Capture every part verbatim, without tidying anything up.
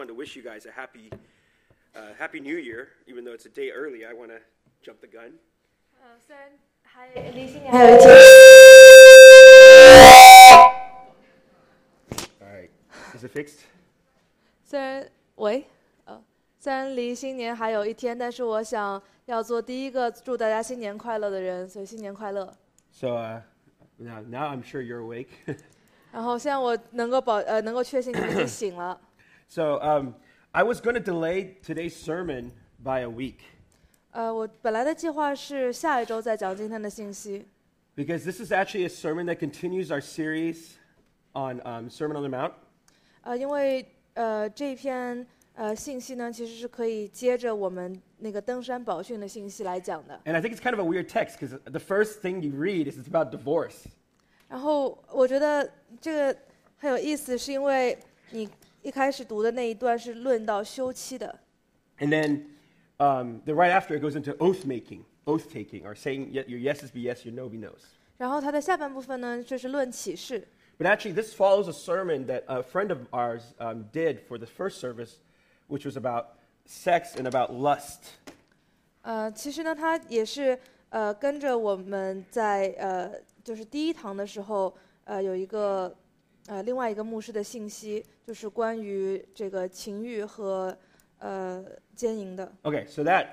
I want to wish you guys a happy, uh, happy New Year. Even though it's a day early, I want to jump the gun. 呃，虽然还离新年还有一天。 All right, is it fixed? 虽然喂，呃，虽然离新年还有一天，但是我想要做第一个祝大家新年快乐的人，所以新年快乐。 So uh, now, now I'm sure you're awake. 然后现在我能够保呃能够确信你们已经醒了。 So um, I was going to delay today's sermon by a week. 呃，我本来的计划是下一周再讲今天的信息。 Because this is actually a sermon that continues our series on um, Sermon on the Mount. 呃，因为呃这篇呃信息呢，其实是可以接着我们那个登山宝训的信息来讲的。 And I think it's kind of a weird text because the first thing you read is it's about divorce. 然后我觉得这个很有意思，是因为你一开始读的那一段是论到休妻的。 And then um, the right after it goes into oath making, oath taking, or saying your yeses be yes, your no be no's. 然后它的下半部分呢，就是论启示。 But actually, this follows a sermon that a friend of ours um, did for the first service, which was about sex and about lust. 呃，其实呢，它也是呃跟着我们在呃就是第一堂的时候，呃有一个呃另外一个牧师的信息，就是关于这个情欲和呃奸淫的。 Okay, so that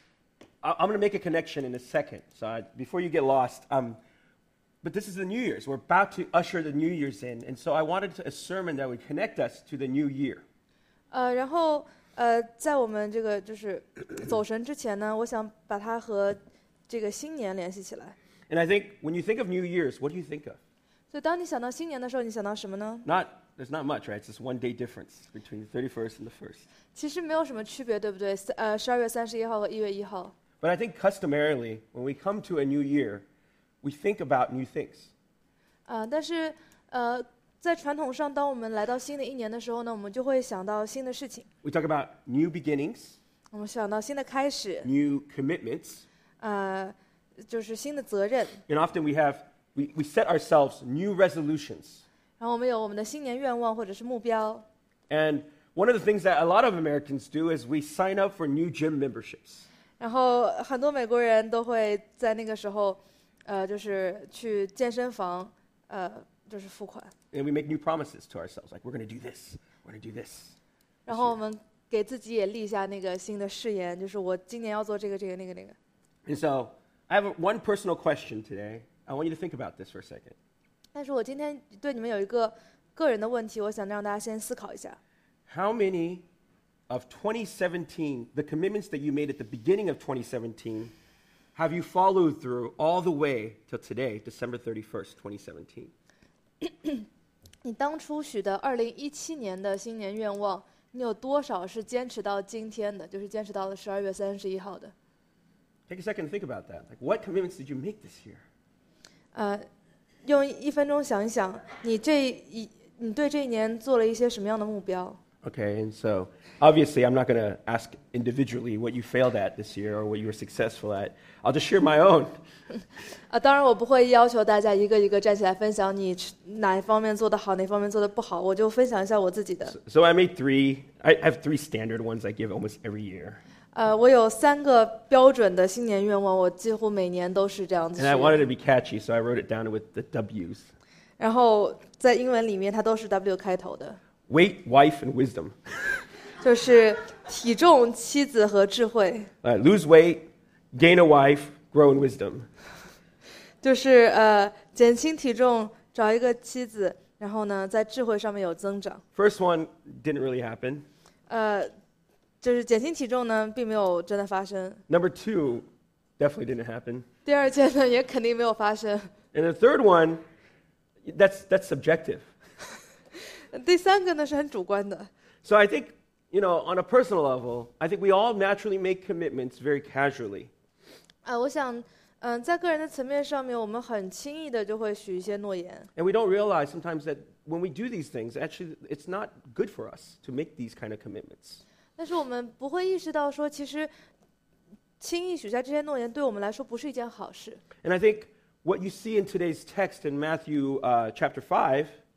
I, I'm going to make a connection in a second. So I, before you get lost, um, but this is the New Year's. We're about to usher the New Year's in, and so I wanted to, a sermon that would connect us to the new year. 呃，然后呃，在我们这个就是走神之前呢，我想把它和这个新年联系起来。 And I think when you think of New Year's, what do you think of? 所以当你想到新年的时候，你想到什么呢？ Not there's not much, right? It's just one day difference between the thirty-first and the first. 其实没有什么区别，对不对？呃，十二月三十一号和一月一号。 But I think customarily, when we come to a new year, we think about new things. 啊、呃，但是呃，在传统上，当我们来到新的一年的时候呢，我们就会想到新的事情。 We talk about new beginnings, 我们想到新的开始， new commitments, 呃，就是新的责任。 and often we have we, we set ourselves new resolutions. 然后我们有我们的新年愿望或者是目标。 And one of the things that a lot of Americans do is we sign up for new gym memberships. 然后很多美国人都会在那个时候，呃，就是去健身房，呃，就是付款。 And we make new promises to ourselves, like we're going to do this, we're going to do this. 然后我们给自己也立下那个新的誓言，就是我今年要做这个、这个、那个、那个。 And so I have a, one personal question today. I want you to think about this for a second. 但是我今天对你们有一个个人的问题，我想让大家先思考一下。 How many of twenty seventeen, the commitments that you made at the beginning of twenty seventeen, have you followed through all the way till today, December thirty-first, twenty seventeen? 你当初许的二零一七年的新年愿望，你有多少是坚持到今天的？就是坚持到了十二月三十一号的。 Take a second to think about that. Like, what commitments did you make this year? 呃，用一分钟想一想，你这一你对这一年做了一些什么样的目标？ Okay, and so obviously I'm not going to ask individually what you failed at this year or what you were successful at. I'll just share my own. 啊，当然我不会要求大家一个一个站起来分享你哪一方面做得好，哪方面做得不好，我就分享一下我自己的。 So, so I made three. I have three standard ones I give almost every year. 呃，我有三个标准的新年愿望，我几乎每年都是这样子 And I 许。 wanted to be catchy, so I wrote it down with the W's. 然后在英文里面它都是 W 开头的， Weight, wife, and wisdom. 就是体重、妻子和智慧， Uh, lose weight, gain a wife, grow in wisdom. 就是呃减轻体重，找一个妻子，然后呢在智慧上面有增长。 First one didn't really happen. 呃，就是减轻体重呢并没有真的发生。 Number two definitely didn't happen. 第二件呢也肯定没有发生。 And the third one, that's that's subjective. 第三个呢是很主观的。 So I think, you know, on a personal level, I think we all naturally make commitments very casually. 啊、我想，嗯、在个人的层面上面，我们很轻易的就会许一些诺言。 And we don't realize sometimes that when we do these things, actually it's not good for us to make these kind of commitments. 但是我们不会意识到说，其实轻易许下这些诺言，对我们来说不是一件好事。 And I think what you see in today's text in Matthew uh, chapter five,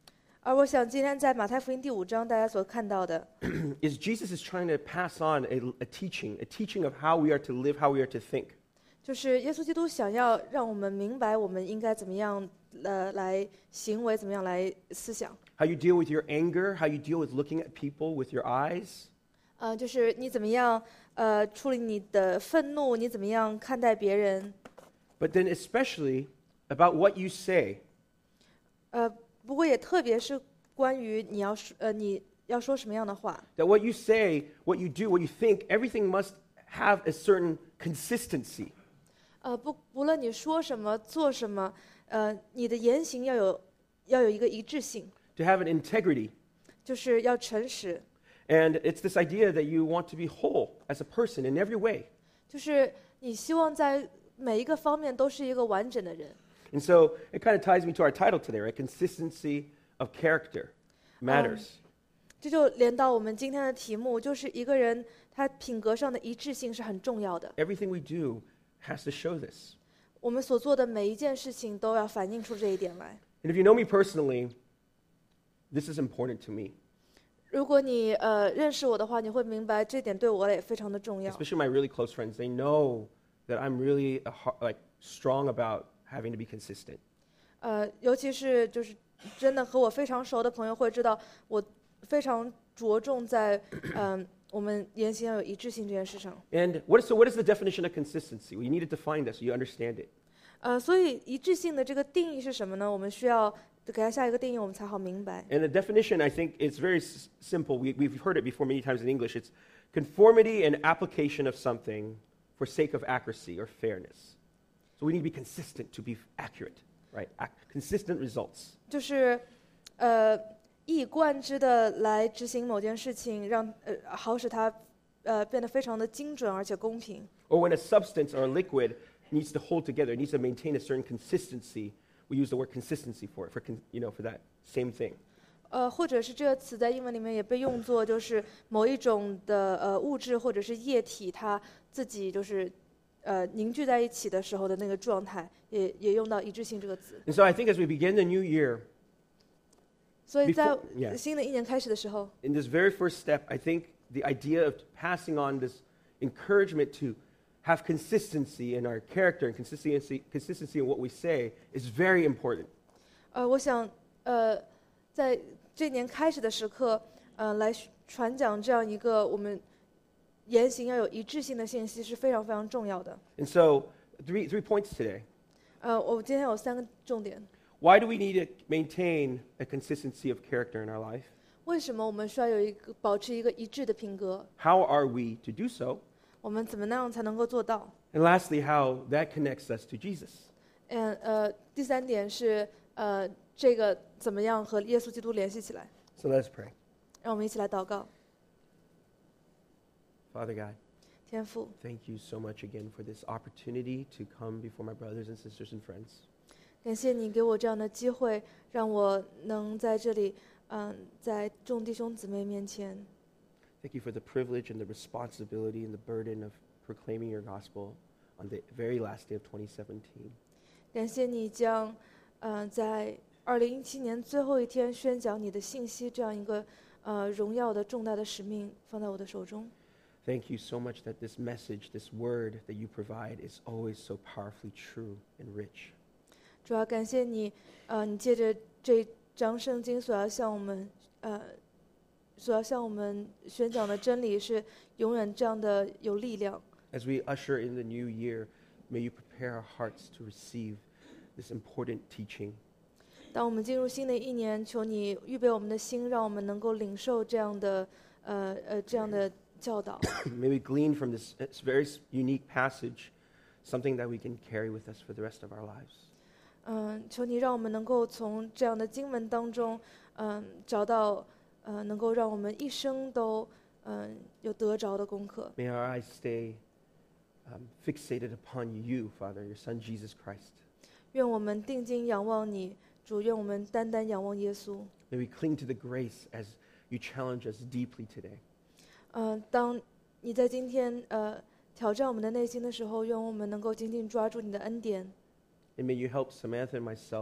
而我想今天在马太福音第五章大家所看到的， is Jesus is trying to pass on a, a teaching, a teaching of how we are to live, how we are to think. 就是耶稣基督想要让我们明白我们应该怎么样呃来行为，怎么样来思想。 How you deal with your anger, how you deal with looking at people with your eyes. 呃，就是你怎么样呃处理你的愤怒，你怎么样看待别人。 But then especially about what you say. 呃，不过也特别是关于你要说呃你要说什么样的话。 That what you say, what you do, what you think, everything must have a certain consistency. 呃，不不论你说什么做什么，呃，你的言行要有要有一个一致性， To have an integrity. 就是要诚实。 And it's this idea that you want to be whole as a person in every way. 就是你希望在每一个方面都是一个完整的人。 And so it kind of ties me to our title today, right? Consistency of character matters. 这就连到我们今天的题目，就是一个人他品格上的一致性是很重要的。 Everything we do has to show this. 我们所做的每一件事情都要反映出这一点来。 And if you know me personally, this is important to me, 如果你呃认识我的话，你会明白这点对我也非常的重要。 especially my really close friends. They know that I'm really a, har- like strong about having to be consistent. 呃，尤其是就是真的和我非常熟的朋友会知道，我非常着重在嗯、我们言行要有一致性这件事上。 And what is, so what is the definition of consistency? Well, you need to define this so you understand it. 呃，所以一致性的这个定义是什么呢？我们需要给它下一个定义，我们才好明白。 And the definition, I think, is very s- simple. We, we've heard it before many times in English. It's conformity and application of something for sake of accuracy or fairness. So we need to be consistent to be accurate, right? Ac- consistent results. 就是呃一以贯之的来执行某件事情，让呃好使它呃变得非常的精准而且公平。 Or when a substance or a liquid needs to hold together, it needs to maintain a certain consistency. We use the word consistency for it, for con- you know, for that same thing. 呃，或者是这个词在英文里面也被用作就是某一种的呃物质或者是液体，它自己就是呃凝聚在一起的时候的那个状态，也也用到一致性这个词。 And so I think as we begin the new year, 所以在 Before- yeah. 新的一年开始的时候， in this very first step, I think the idea of passing on this encouragement to have consistency in our character and consistency, consistency in what we say is very important. 呃，我想呃在这年开始的时刻，呃来传讲这样一个我们言行要有一致性的信息是非常非常重要的。 And so, three, three points today. 呃，我今天有三个重点。 Why do we need to maintain a consistency of character in our life? 为什么我们需要有一个保持一个一致的品格？ How are we to do so? 我们怎么那样才能够做到？ And lastly, how that connects us to Jesus. 嗯呃，第三点是呃，这个怎么样和耶稣基督联系起来？ So let's pray. 让我们一起来祷告。 Father God, 天父， thank you so much again for this opportunity to come before my brothers and sisters and friends. 感谢你给我这样的机会，让我能在这里，嗯、在众弟兄姊妹面前， Thank you for the privilege and the responsibility and the burden of proclaiming your gospel on the very last day of twenty seventeen. 感谢你将，嗯、在二零一七年最后一天宣讲你的信息这样一个，呃，荣耀的重大的使命放在我的手中。 Thank you so much that this message, this word that you provide is always so powerfully true and rich. 主要感谢你，呃，你借着这章圣经所要向我们，呃，所要向我们宣讲的真理是永远这样的有力量。 As we usher in the new year, may you prepare our hearts to receive this important teaching. 当我们进入新的一年，求你预备我们的心，让我们能够领受这样的，呃呃，这样的教导。 May we glean from this, this very s- unique passage something that we can carry with us for the rest of our lives. 嗯，求你让我们能够从这样的经文当中，嗯，找到，呃，能够让我们一生都，嗯，有得着的功课。 May our eyes stay um, fixated upon you, Father, your Son, Jesus Christ. 愿我们定睛仰望你，主，愿我们单单仰望耶稣。 May we cling to the grace as you challenge us deeply today. 嗯，当你在今天呃挑战我们的内心的时候，愿我们能够紧紧抓住你的恩典。 And may you help Samantha and myself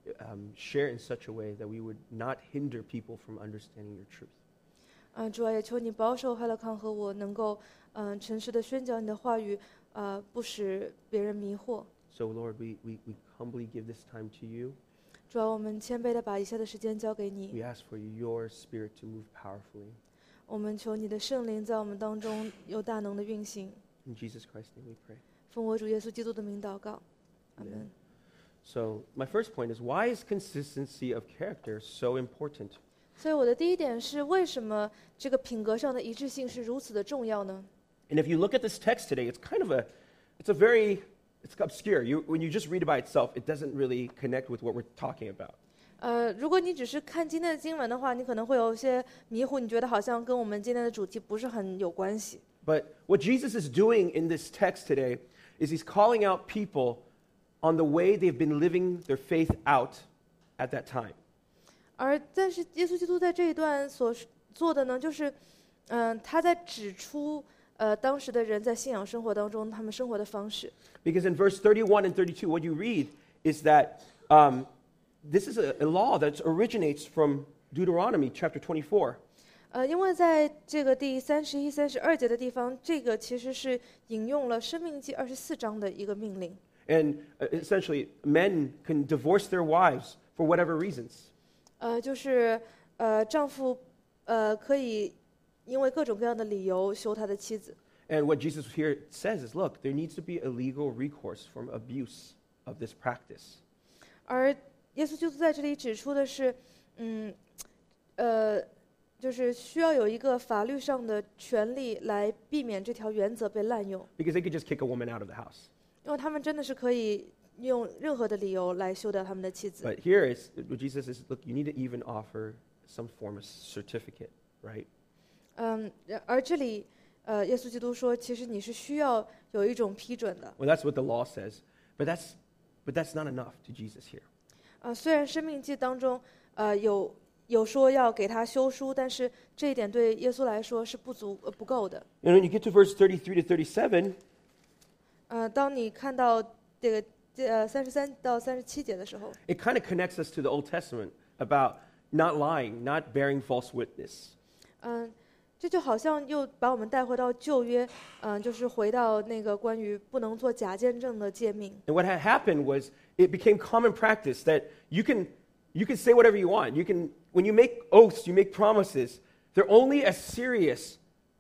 um, share in such a way that we would not hinder people from understanding your truth. 嗯、主要也求你保守海勒康和我能够嗯、呃诚实的宣讲你的话语，呃，不使别人迷惑。 So, Lord, we, we, we humbly give this time to you. 主要我们谦卑的把以下的时间交给 We 你， ask for your Spirit to move powerfully. 我们求你的圣灵在我们当中有大能的运行。 In Jesus Christ's name we pray. 奉我主耶稣基督的名祷告，阿 Amen. 门。 So, my first point is, why is consistency of character so important? 所以我的第一点是，为什么这个品格上的一致性是如此的重要呢？ And if you look at this text today, it's kind of a, it's a very, it's obscure. You, when you just read it by itself, it doesn't really connect with what we're talking about. 呃，如果你只是看今天的经文的话，你可能会有一些迷糊，你觉得好像跟我们今天的主题不是很有关系。 But what Jesus is doing in this text today is he's calling out people on the way they've been living their faith out at that time. 而但是耶稣基督在这一段所做的呢，就是，嗯、他在指出，呃，当时的人在信仰生活当中他们生活的方式。 Because in verse thirty-one and thirty-two, what you read is that um, this is a, a law that originates from Deuteronomy chapter twenty-four. 呃，因为在这个第三十一、三十二节的地方，这个其实是引用了《生命记》二十四章的一个命令。 And uh, essentially, men can divorce their wives for whatever reasons. 呃，就是呃，丈夫呃可以因为各种各样的理由休他的妻子。 And what Jesus here says is, look, there needs to be a legal recourse from abuse of this practice. 而耶稣基督在这里指出的是，嗯，呃，就是需要有一个法律上的权利来避免这条原则被滥用， Because they could just kick a woman out of the house. 因为他们真的是可以用任何的理由来休掉他们的妻子。 But here is what Jesus says, look, you need to even offer some form of certificate, right? 嗯，然而这里，呃，耶稣基督说，其实你是需要有一种批准的。 Well, that's what the law says. But that's, but that's not enough to Jesus here. 啊、虽然《生命记》当中，呃，有有说要给他修书，但是这一点对耶稣来说是不足、呃、不够的。 And when you get to verse thirty-three to thirty-seven, 呃，当你看到这个呃三十三到三十七节的时候， it kind of connects us to the Old Testament about not lying, not bearing false witness. 嗯、这就好像又把我们带回到旧约，嗯、就是回到那个关于不能做假见证的诫命。 And what had happened was it became common practice that you can, you can say whatever you want. You can, when you make oaths, you make promises, they're only as serious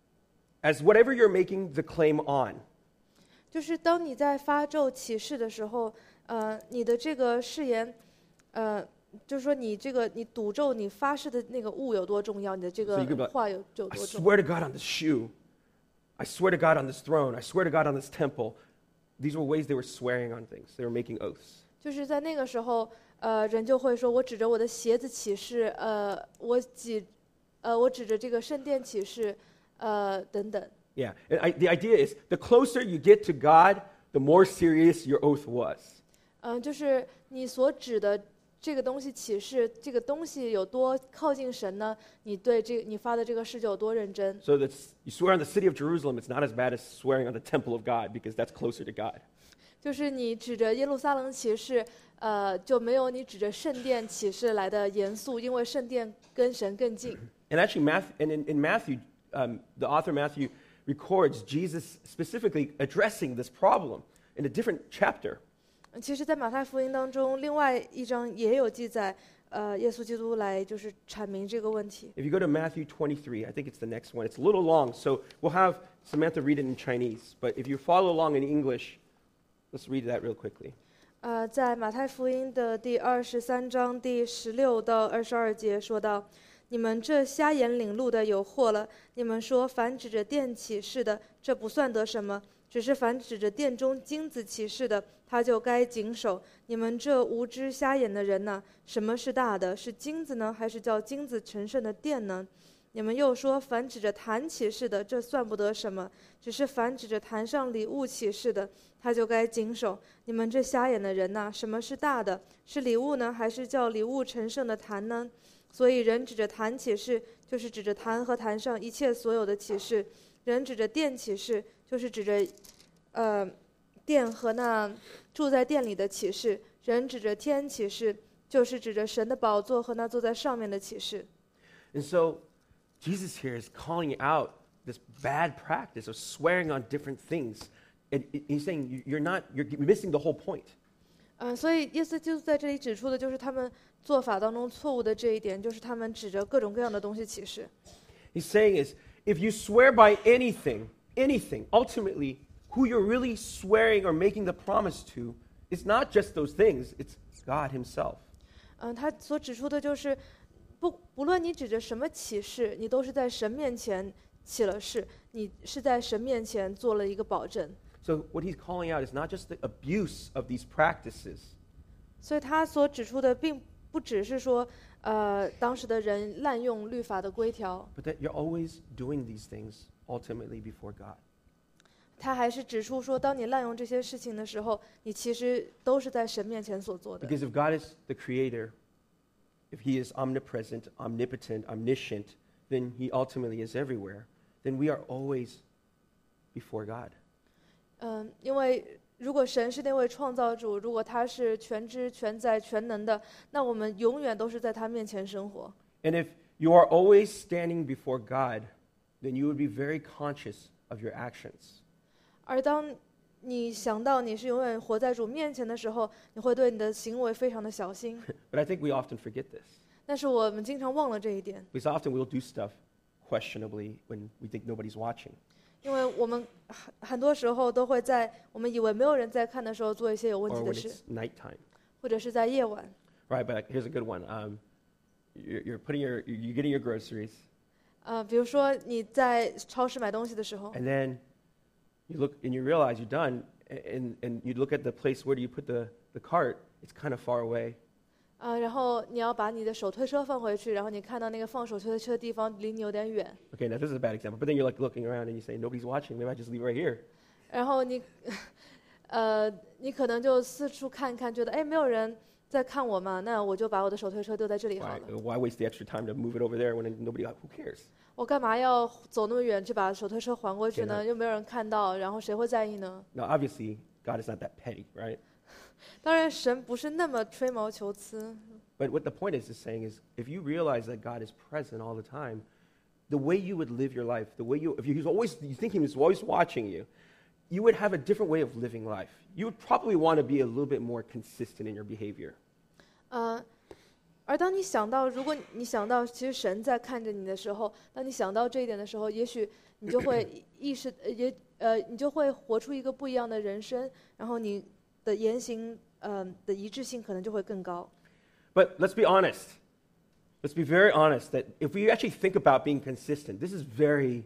as whatever you're making the claim on. 就是当你在发咒起誓的时候，呃，你的这个誓言，呃，就是说你这个你赌咒你发誓的那个物有多重要，你的这 So you could be 个 like, 话有有 I 多重要。 swear to God on this shoe. I swear to God on this throne. I swear to God on this temple. These were ways they were swearing on things. They were making oaths. 就是在那个时候，呃，人就会说，我指着我的鞋子起誓，呃，我指，呃，我指着这个圣殿起誓，呃，等等。 Yeah, and I, the idea is the closer you get to God, the more serious your oath was. 嗯、就是你所指的这个东西启示，这个东西有多靠近神呢？你对这你发的这个誓就有多认真。 So that you swear on the city of Jerusalem, it's not as bad as swearing on the temple of God because that's closer to God. 就是你指着耶路撒冷起誓，呃，就没有你指着圣殿起誓来的严肃，因为圣殿跟神更近。 And actually, Matthew, and in, in Matthew, um, the author Matthew records Jesus specifically addressing this problem in a different chapter. 其实，在马太福音当中，另外一章也有记载，呃，耶稣基督来就是阐明这个问题。 If you go to Matthew twenty-three, I think it's the next one. It's a little long, so we'll have Samantha read it in Chinese. But if you follow along in English, let's read that real quickly. 呃，在马太福音的第二十三章第十六到二十二节说到：“你们这瞎眼领路的有祸了！你们说凡指着殿起誓的，这不算得什么；只是凡指着殿中金子起誓的，他就该谨守。你们这无知瞎眼的人呐，什么是大的？是金子呢，还是叫金子成圣的殿呢？你们又说凡指着坛起誓的，这算不得什么；只是凡指着坛上礼物起誓的，他就该谨守。你们这瞎眼的人呐，什么是大的？是礼物呢，还是叫礼物成圣的坛呢？所以人指着坛起誓，就是指着坛和坛上一切所有的启示；人指着殿起誓，就是指着，呃，殿和那住在殿里的启示；人指着天起誓， 就是指着神的宝座和那坐在上面的启示。 And so Jesus here is calling out this bad practice of swearing on different things. And he's saying you- you're not, you're missing the whole point. 嗯、所以耶稣基督在这里指出的就是他们做法当中错误的这一点，就是他们指着各种各样的东西启示。 He's saying is, if you swear by anything, anything, ultimately, who you're really swearing or making the promise to is not just those things, it's God himself. 嗯、他所指出的就是不不论你指着什么启示，你都是在神面前起了誓，你是在神面前做了一个保证。 So what he's calling out is not just the abuse of these practices, 所以他所指出的并不只是说，呃，当时的人滥用律法的规条， but that you're always doing these things ultimately before God. 他还是指出说，当你滥用这些事情的时候，你其实都是在神面前所做的。 Because if God is the creator, if he is omnipresent, omnipotent, omniscient, then he ultimately is everywhere. Then we are always before God. 嗯，因为如果神是那位创造主，如果他是全知全在全能的，那我们永远都是在他面前生活。 And if you are always standing before God, then you would be very conscious of your actions. 而当你想到你是永远活在主面前的时候，你会对你的行为非常的小心。 But I think we often forget this. 但是我们经常忘了这一点， Because often we'll do stuff questionably when we think nobody's watching. 因为我们很很多时候都会在我们以为没有人在看的时候做一些有问 Or 题 when 的事， it's nighttime. 或者是在夜晚。 Right, but here's a good one. Um, you're, you're putting your, you're getting your groceries, 呃，比如说你在超市买东西的时候， and then you look and you realize you're done, and, and you look at the place where do you put the, the cart, it's kind of far away. 啊、然后你要把你的手推车放回去，然后你看到那个放手推车的地方离你有点远， Okay, now this is a bad example, but then you're like looking around and you say, nobody's watching, maybe I just leave it right here. 然后你，呃，你可能就四处看看，觉得哎没有人在看我嘛，那我就把我的手推车丢在这里好 Why, 了。 why waste the extra time to move it over there when nobody, who cares? 我干嘛要走那么远去把手推车还过去呢？ 对的又没有人看到，然后谁会在意呢？ Now, obviously, God is not that petty, right? 当然，神不是那么吹毛求疵。 But what the point is is saying is, if you realize that God is present all the time, the way you would live your life, the way you, if he's always, you think he was always watching you, you would have a different way of living life. You would probably want to be a little bit more consistent in your behavior. 呃，而当你想到，如果你想到其实神在看着你的时候，当你想到这一点的时候，也许你就会意识，呃也呃，你就会活出一个不一样的人生，然后你的言行，呃的一致性可能就会更高。 But let's be honest. Let's be very honest that if we actually think about being consistent, this is very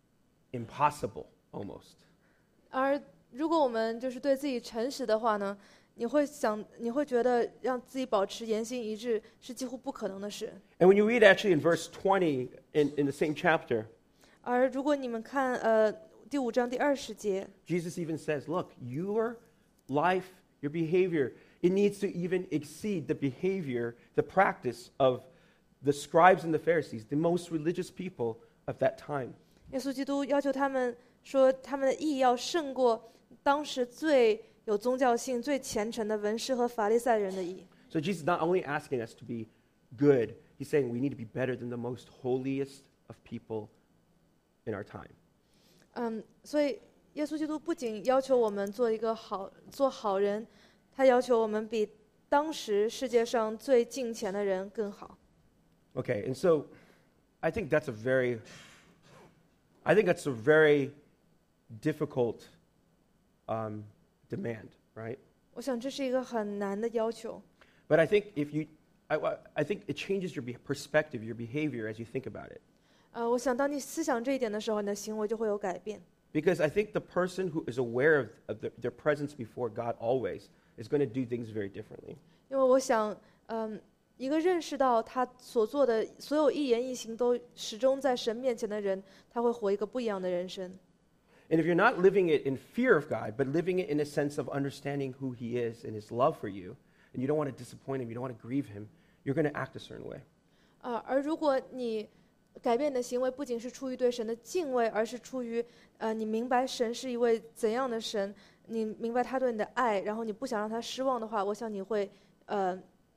impossible almost. 而如果我们就是对自己诚实的话呢，你会想，你会觉得让自己保持言行一致是几乎不可能的事。 And when you read actually in verse twenty in, in the same chapter, 而如果你们看呃第五章第二十节， Jesus even says, look, your life, your behavior, it needs to even exceed the behavior, the practice of the scribes and the Pharisees, the most religious people of that time. 耶稣基督要求他们说，他们的义要胜过当时最有宗教性、最虔诚的文士和法利赛人的义。 So Jesus is not only asking us to be good, he's saying we need to be better than the most holiest of people in our time. 嗯，所以耶稣基督不仅要求我们做一个好做好人，他要求我们比当时世界上最敬虔的人更好。 Okay, and so I think that's a very, I think that's a very difficult um, demand, right? 我想这是一个很难的要求。 But I think if you, I, I think it changes your be- perspective, your behavior as you think about it. 呃，我想当你思想这一点的时候，你的行为就会有改变。 Because I think the person who is aware of, of the, their presence before God always is going to do things very differently. 因为我想，嗯，一个认识到他所做的所有一言一行都始终在神面前的人，他会活一个不一样的人生。 And if you're not living it in fear of God, but living it in a sense of understanding who He is and His love for you, and you don't want to disappoint Him, you don't want to grieve Him, you're going to act a certain way. 啊、而如果你改变你的行为，不仅是出于对神的敬畏，而是出于呃，你明白神是一位怎样的神，你明白他对你的爱，然后你不想让他失望的话，我想你会呃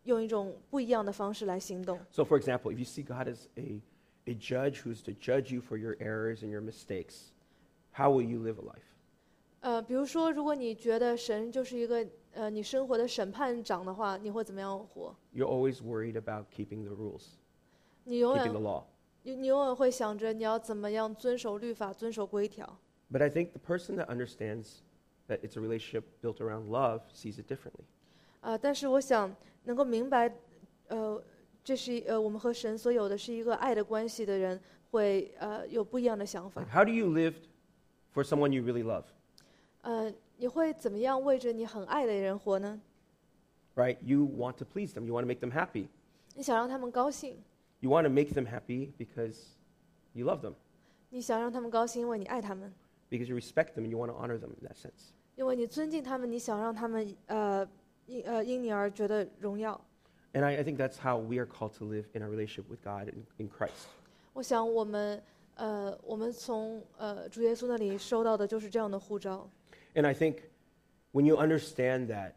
用一种不一样的方式来行动。 So, for example, if you see God as a, a judge who's to judge you for your errors and your mistakes, how will you live a life? 呃，比如说，如果你觉得神就是一个呃你生活的审判长的话，你会怎么样活？ You're always worried about keeping the rules, 你永 keeping the 远 law. 你你永远会想着你要怎么样遵守律法、遵守规条。 But I think the person that understands that it's a relationship built around love sees it differently. 啊、但是我想能够明白，呃，这是一呃我们和神所有的是一个爱的关系的人，会呃有不一样的想法 Like,。how do you live for someone you really love? 呃，你会怎么样为着你很爱的人活呢？ Right? You want to please them. You want to make them happy. 你想让他们高兴， You want to make them happy because you love them, 你想让他们高兴，因为你爱他们， because you respect them and you want to honor them in that sense. 因为你尊敬他们，你想让他们呃因呃因你而觉得荣耀。 And I, I think that's how we are called to live in our relationship with God in, in Christ. 我想我们呃我们从呃主耶稣那里收到的就是这样的呼召。 And I think when you understand that,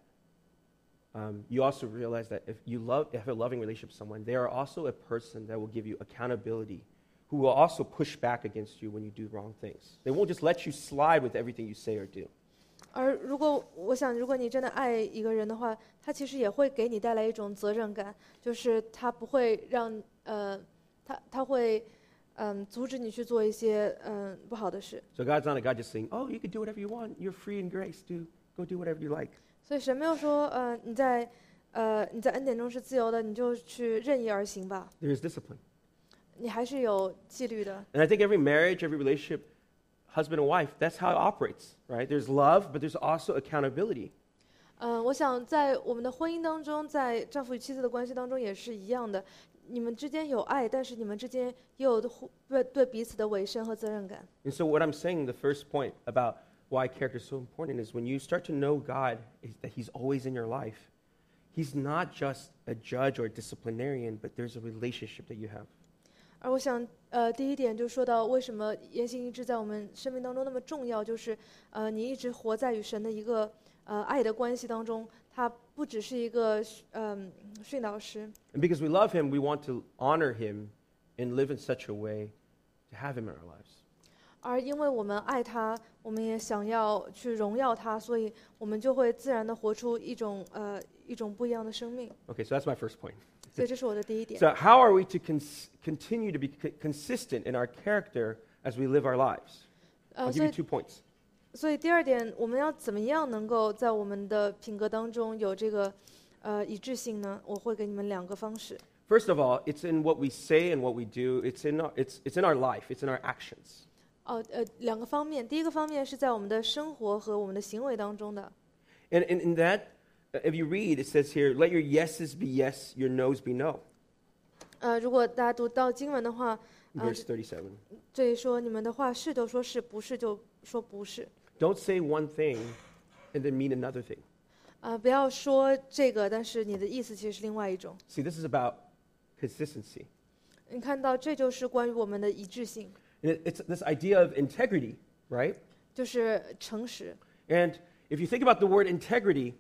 um, you also realize that if you love, have a loving relationship with someone, they are also a person that will give you accountability, who will also push back against you when you do wrong things. They won't just let you slide with everything you say or do. 而如果我想，如果你真的爱一个人的话，他其实也会给你带来一种责任感，就是他不会让呃，他他会嗯阻止你去做一些嗯不好的事。 So God's not a God just saying, oh, you can do whatever you want. You're free in grace. Do, go do whatever you like. 所以神没有说呃你在呃你在恩典中是自由的，你就去任意而行吧， There is discipline. 你还是有纪律的。 And I think every marriage, every relationship, husband and wife, that's how it operates, right? There's love, but there's also accountability. 嗯，我想在我们的婚姻当中，在丈夫与妻子的关系当中也是一样的。你们之间有爱，但是你们之间也有互对对彼此的委身和责任感。 And so what I'm saying, the first point about why character is so important is when you start to know God, is that he's always in your life. He's not just a judge or a disciplinarian, but there's a relationship that you have. 而我想，呃，第一点就说到为什么言行一致在我们生命当中那么重要，就是呃，你一直活在与神的一个呃爱的关系当中，它不只是一个嗯、呃、训导师。 And because we love him, we want to honor him and live in such a way to have him in our lives. 而因为我们爱他，我们也想要去荣耀他，所以我们就会自然的活出一种呃一种不一样的生命。 Okay, so that's my first point. 所以这是我的第一点。 So how are we to cons- continue to be c- consistent in our character as we live our lives? 呃， I'll 所 give 以 you two points. 所以第二点，我们要怎么样能够在我们的品格当中有这个呃一致性呢？我会给你们两个方式。 First of all, it's in what we say and what we do. It's in our, it's, it's in our life. It's in our actions. 哦，呃，两个方面。第一个方面是在我们的生活和我们的行为当中的。 And in, in that, uh, if you read, it says here, let your yeses be yes, your nos be no. 呃，如果大家读到经文的话，呃， Verse thirty-seven. 这里说你们的话是就说是，不是就说不是。 Don't say one thing and then mean another thing. 啊、不要说这个，但是你的意思其实是另外一种。 See, this is about consistency. 你看到，这就是关于我们的一致性， And it- it's this idea of integrity, right? 就是诚实。 And if you think about the word integrity,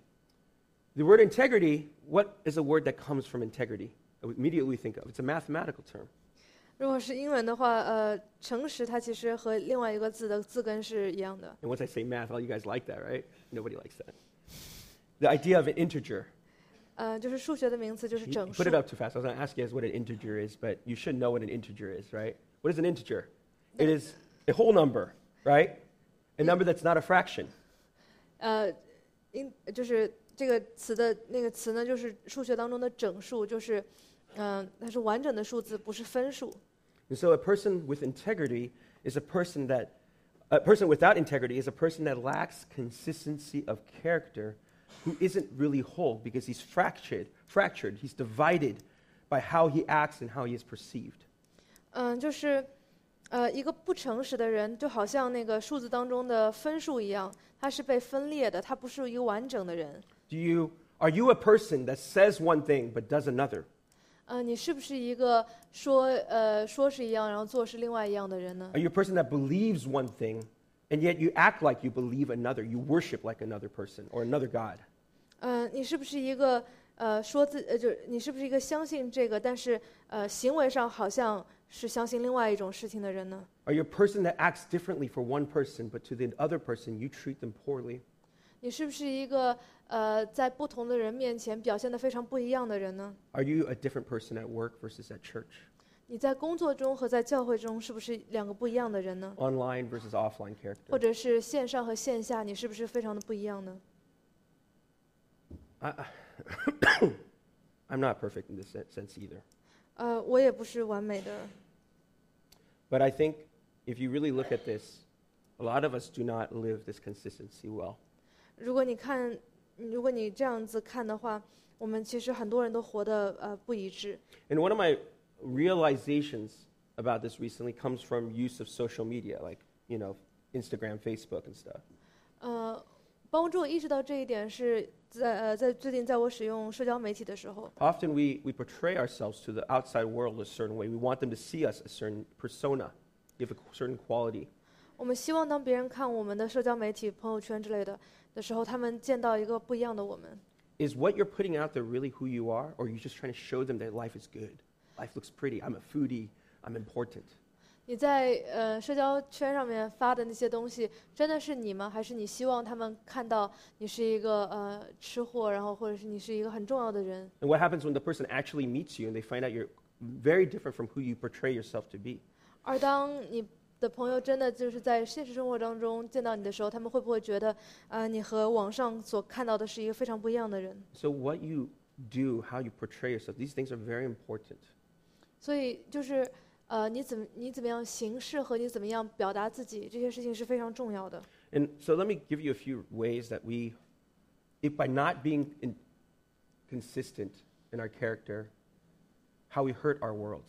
the word integrity, what is a word that comes from integrity? That we immediately think of. It's a mathematical term. 如果是英文的话，呃，诚实它其实和另外一个字的字根是一样的。 And once I say math, all you guys like that, right? Nobody likes that. The idea of an integer. 呃，就是数学的名词就是 You 整数 put it。up too fast. I was going to ask you guys what an integer is, but you should know what an integer is, right? What is an integer? It is a whole number, right? A number that's not a fraction. 呃，因就是这个词的那个词呢，就是数学当中的整数，就是嗯、它是完整的数字，不是分数。 And so a person with integrity is a person that, a person without integrity is a person that lacks consistency of character, who isn't really whole because he's fractured, fractured. He's divided by how he acts and how he is perceived. 嗯、就是呃，一个不诚实的人，就好像那个数字当中的分数一样，他是被分裂的，他不是一个完整的人。 Do you, are you a person that says one thing but does another? 呃，你是不是一个说呃说是一样，然后做是另外一样的人呢？ Are you a person that believes one thing and yet you act like you believe another? You worship like another person or another God? 嗯、你是不是一个呃说自呃就是你是不是一个相信这个，但是呃行为上好像是相信另外一种事情的人呢？ Are you a person that acts differently for one person, but to the other person you treat them poorly? 你是不是一个呃在不同的人面前表现得非常不一样的人呢？ Are you a different person at work versus at church? 你在工作中和在教会中是不是两个不一样的人呢？ Online versus offline 或 character? 者是线上和线下，你是不是非常的不一样呢？ I, I'm not perfect in this sen- sense either. 呃，我也不是完美的， But I think if you really look at this, a lot of us do not live this consistency well. 如果你看，如果你这样子看的话，我们其实很多人都活得呃不一致。 And one of my realizations about this recently comes from use of social media, like, you know, Instagram, Facebook, and stuff. 呃，帮助我意识到这一点是在呃在最近在我使用社交媒体的时候， Often we, we portray ourselves to the outside world a certain way. We want them to see us a certain persona, give a certain quality. 我们希望当别人看我们的社交媒体、朋友圈之类的的时候，他们见到一个不一样的我们。 Is what you're putting out there really who you are, or are you just trying to show them that life is good? Life looks pretty. I'm a foodie. I'm important. 你在呃社交圈上面发的那些东西，真的是你吗？还是你希望他们看到你是一个呃吃货，然后或者是你是一个很重要的人？ And what happens when the person actually meets you and they find out you're very different from who you portray yourself to be? 而当你的朋友真的就是在现实生活当中见到你的时候，他们会不会觉得，啊、你和网上所看到的是一个非常不一样的人？ So what you do, how you portray yourself, these things are very important. 所以就是，呃，你怎么你怎么样行事和你怎么样表达自己，这些事情是非常重要的。 And so let me give you a few ways that we, if by not being in, consistent in our character, how we hurt our world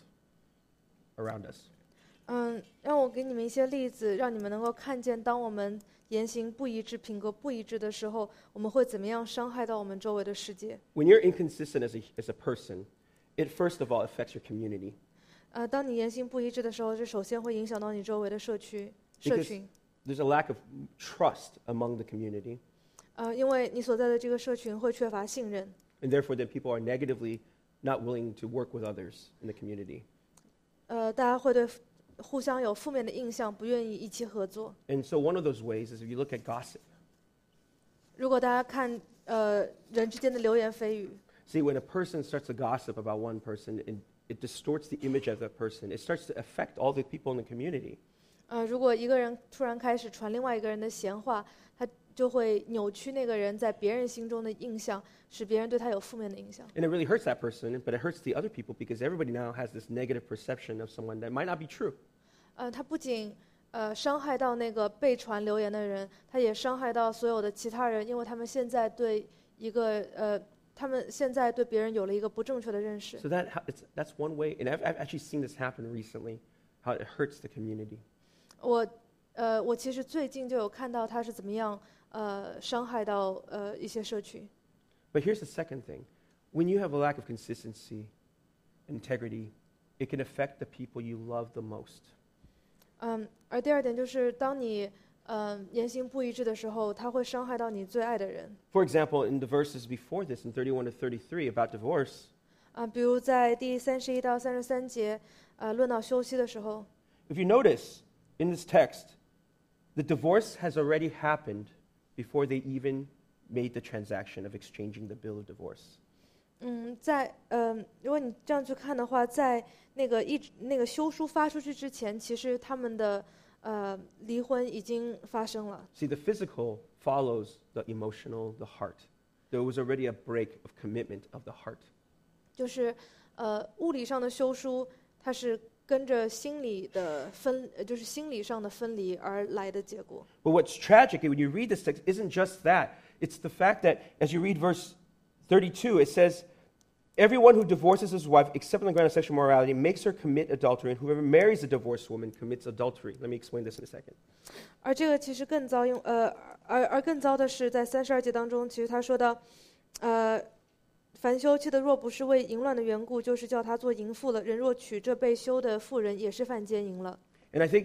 around us. 嗯，让我给你们一些例子，让你们能够看见，当我们言行不一致、品格不一致的时候，我们会怎么样伤害到我们周围的世界。 When you're inconsistent as a, as a person, it first of all affects your community. 呃，当你言行不一致的时候，这首先会影响到你周围的社区、社 Because 群。 there's a lack of trust among the community, 呃，因为你所在的这个社群会缺乏信任， and therefore then people are negatively not willing to work with others in the community. 呃，大家会对互相有负面的印象，不愿意一起合作。 And so one of those ways is if you look at gossip. 如果大家看呃人之间的流言蜚语， See, when a person starts to gossip about one person, it, it distorts the image of that person. It starts to affect all the people in the community. 呃，如果一个人突然开始传另外一个人的闲话，他就会扭曲那个人在别人心中的印象，使别人对他有负面的印象。 And it really hurts that person, but it hurts the other people because everybody now has this negative perception of someone that might not be true. 呃，他不仅呃伤害到那个被传流言的人，他也伤害到所有的其他人，因为他们现在对一个呃，他们现在对别人有了一个不正确的认识。 So that, ho- it's, that's one way, and I've, I've actually seen this happen recently, how it hurts the community. 我呃，我其实最近就有看到他是怎么样呃伤害到呃一些社区。 But here's the second thing. When you have a lack of consistency, integrity, it can affect the people you love the most. 嗯，而第二点就是，当你嗯、呃言行不一致的时候，它会伤害到你最爱的人。 For example, in the verses before this, in thirty-one to thirty-three, about divorce, 啊、比如在第三十一到三十三节，呃，论到休息的时候， if you notice in this text, the divorce has already happened before they even made the transaction of exchanging the bill of divorce. 嗯，在嗯、呃如果你这样去看的话，在那个一直那个休书发出去之前，其实他们的呃离婚已经发生了。 See, the physical follows the emotional, the heart. There was already a break of commitment of the heart. 就是呃物理上的休书，它是跟着心理的分，呃就是心理上的分离而来的结果。 But what's tragic when you read this text isn't just that. It's the fact that as you read verse thirty-two, it says, everyone who divorces his wife except on the ground of sexual morality makes her commit adultery, and whoever marries a divorced woman commits adultery. Let me explain this in a second. 而这个其实更糟，因呃，而而更糟的是，在三十二节当中，其实他说到，呃，凡休妻的若不是为淫乱的缘故，就是叫他做淫妇了。人若娶这被休的妇人，也是犯奸淫了。 And I think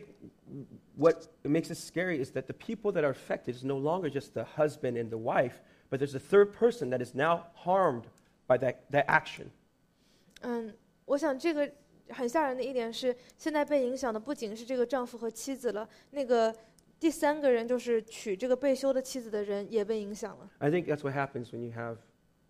what makes it scary is that the people that are affected is no longer just the husband and the wife, but there's a third person that is now harmed by that, that action. 嗯，我想这个很吓人的一点是，现在被影响的不仅是这个丈夫和妻子了，那个第三个人就是娶这个被休的妻子的人也被影响了。 I think that's what happens when you have,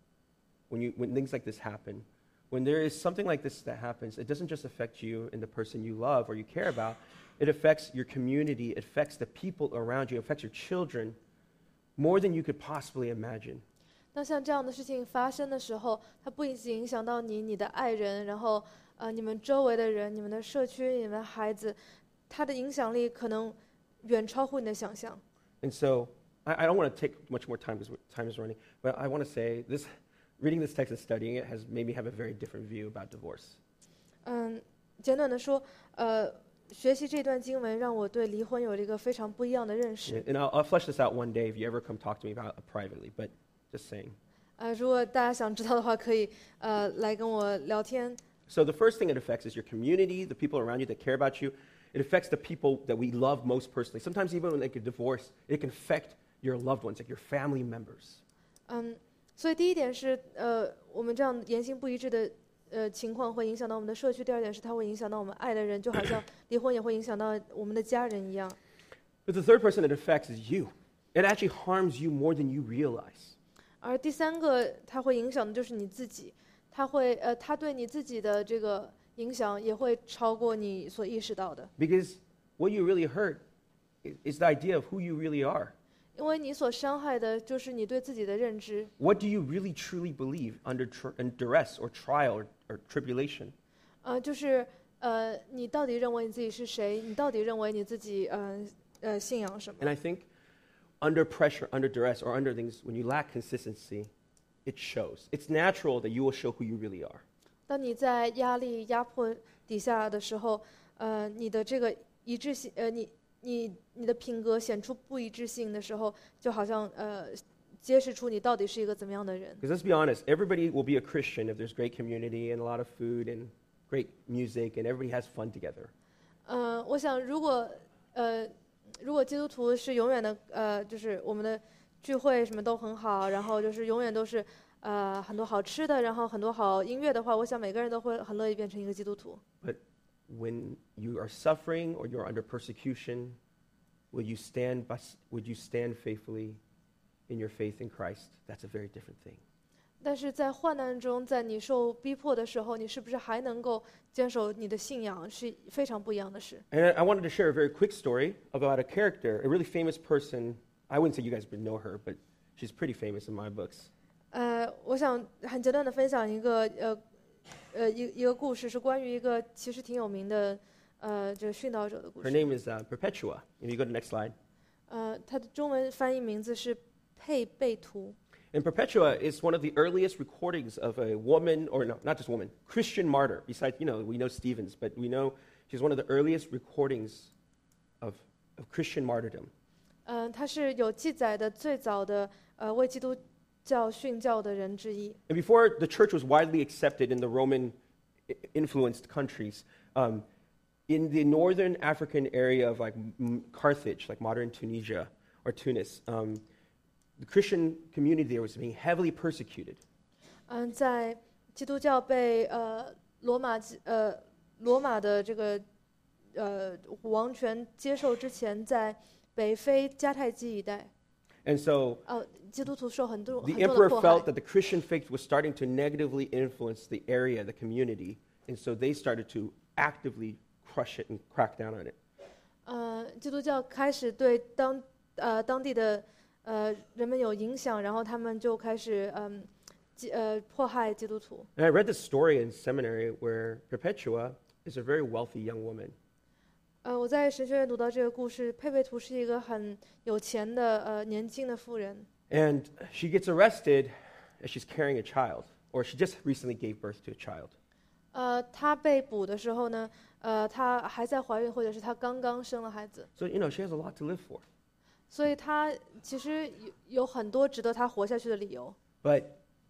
when you when things like this happen. When there is something like this that happens, it doesn't just affect you and the person you love or you care about. It affects your community. It affects the people around you. It affects your children more than you could possibly imagine. 那像这样的事情发生的时候，它不仅仅影响到你、你的爱人，然后呃你们周围的人、你们的社区、你们的孩子，它的影响力可能远超乎你的想象。 And so I, I don't want to take much more time because time is running, but I want to say this, reading this text and studying it has made me have a very different view about divorce. 嗯，简短的说，呃，学习这段经文让我对离婚有了一个非常不一样的认识。 And I'll, I'll flesh this out one day if you ever come talk to me about it privately, but just saying. 呃，如果大家想知道的话，可以呃来跟我聊天。 So the first thing it affects is your community, the people around you that care about you. It affects the people that we love most personally. Sometimes even when they get divorced, it can affect your loved ones, like your family members. 嗯，所以第一点是，呃，我们这样言行不一致的呃情况会影响到我们的社区。第二点是它会影响到我们爱的人，就好像离婚也会影响到我们的家人一样。 But the third person it affects is you. It actually harms you more than you realize. 而第三个，它会影响的就是你自己，它会呃，它对你自己的这个影响也会超过你所意识到的。 Because what you really hurt i- is the idea of who you really are. 因为你所伤害的就是你对自己的认知。 What do you really truly believe under tr- in duress or trial or, or tribulation? 呃，就是呃，你到底认为你自己是谁？你到底认为你自己呃呃信仰什么？ And I think under pressure, under duress, or under things, when you lack consistency, it shows. It's natural that you will show who you really are. 当你在压力、压迫底下的时候，呃，你的这个一致性，呃，你你你的品格显出不一致性的时候，就好像呃，揭示出你到底是一个怎么样的人。 Because let's be honest, everybody will be a Christian if there's great community and a lot of food and great music and everybody has fun together. 呃，我想如果呃，如果基督徒是永远的呃，就是我们的聚会什么都很好，然后就是永远都是呃很多好吃的，然后很多好音乐的话，我想每个人都会很乐意变成一个基督徒。 But when you are suffering or you're under persecution, will you stand, by, would you stand faithfully in your faith in Christ? That's a very different thing. 但是在患难中，在你受逼迫的时候，你是不是还能够坚守你的信仰，是非常不一样的事。 And I I wanted to share a very quick story about a character, a really famous person. I wouldn't say you guys would know her, but she's pretty famous in my books. 呃，我想很简短的分享一个呃呃一一个故事，是关于一个其实挺有名的呃这个殉道者的故 Her 事。 name is uh, Perpetua. If you go to the next slide. 呃，它的中文翻译名字是佩贝图。 And Perpetua is one of the earliest recordings of a woman, or no, not just woman, Christian martyr. Besides, you know, we know Stevens, but we know she's one of the earliest recordings of, of Christian martyrdom. 嗯、他是有记载的最早的呃为基督教殉教的人之一。 And before the church was widely accepted in the Roman i- influenced countries, um, in the northern African area of like M- Carthage, like modern Tunisia or Tunis, um, the Christian community there was being heavily persecuted. 嗯，在基督教被呃罗马呃罗马的这个呃王权接受之前，在北非迦太基一带， And so 呃，基督徒受很多 the 很多的 emperor 迫 felt 害。 that the Christian faith was starting to negatively influence the area, the community, and so they started to actively crush it and crack down on it. 呃，基督教开始对当呃当地的呃人们有影响，然后他们就开始嗯基呃迫害基督徒。 And I read this story in seminary where Perpetua is a very wealthy young woman. 呃，我在神学院读到这个故事，佩佩图是一个很有钱的呃年轻的妇人。 And she gets arrested as she's carrying a child, or she just recently gave birth to a child. 呃，她被捕的时候呢，呃，她还在怀孕，或者是她刚刚生了孩子， So, you know, she has a lot to live for. 所以她其实有有很多值得她活下去的理由。 But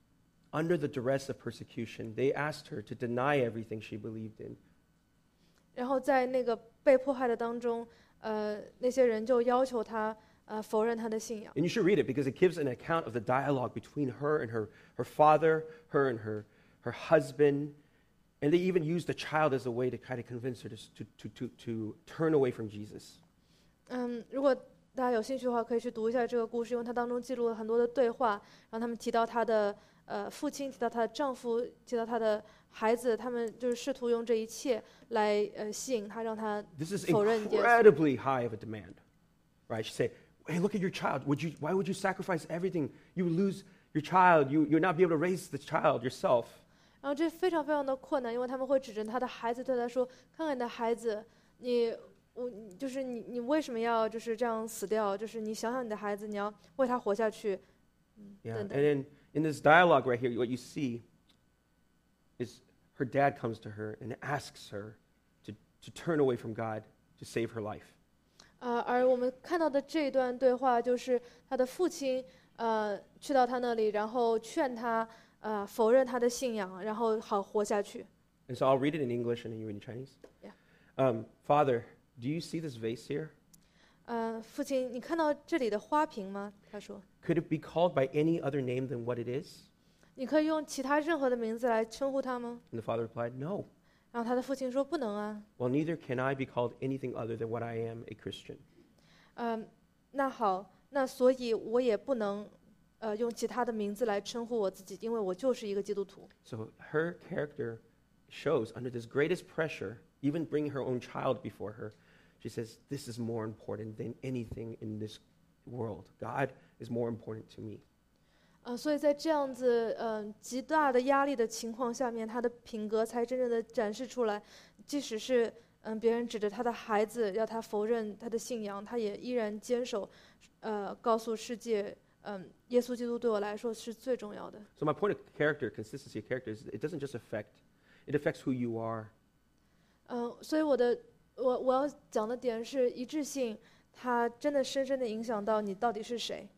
under the duress of persecution, they asked her to deny everything she believed in. 然后在那个被迫害的当中，呃，那些人就要求她呃否认他的信仰。 And you should read it because it gives an account of the dialogue between her and her, her father, her and her, her husband. And they even used the child as a way to kind of convince her to, to, to, to, to turn away from Jesus. 嗯，如果大家有兴趣的话，可以去读一下这个故事，因为它当中记录了很多的对话，然后他们提到她的呃父亲，提到她的丈夫，提到她的孩子，他们就是试图用这一切来呃吸引她，让她 This is 否认耶稣。 incredibly high of a demand, right? She say, hey, look at your child. Would you, why would you sacrifice everything? You would lose your child. You, you'll not be able to raise the child yourself. 然后这非常非常的困难，因为他们会指着他的孩子对他说：“看看你的孩子，你我就是你你为什么要就是这样死掉？就是你想想你的孩子，你要为他活下去。” Yeah. 等 And 等。 then in this dialogue right here, what you see is her dad comes to her and asks her to, to turn away from God to save her life. 呃，而我们看到的这一段对话，就是他的父亲呃去到他那里，然后劝他呃否认他的信仰，然后好活下去。 And so I'll read it in English and then you read it in Chinese. Yeah. Um, Father, do you see this vase here? 呃，父亲，你看到这里的花瓶吗？他说， Could it be called by any other name than what it is? 你可以用其他任何的名字来称呼它吗？ And the father replied, No. 然后他的父亲说，不能啊。 Well, neither can I be called anything other than what I am, a Christian. 嗯，那好，那所以我也不能，呃，用其他的名字来称呼我自己，因为我就是一个基督徒。 So her character shows under this greatest pressure, even bringing her own child before her, she says, This is more important than anything in this world. God is more important to me. 呃，所以在这样子嗯、呃、极大的压力的情况下面，他的品格才真正的展示出来。即使是嗯、呃、别人指着他的孩子要他否认他的信仰，他也依然坚守，呃，告诉世界，嗯、呃，耶稣基督对我来说是最重要的。 So my point of character, consistency of character, is it doesn't just affect, it affects who you are. 嗯、所以我的我我要讲的点是一致性，它真的深深的影响到你到底是谁。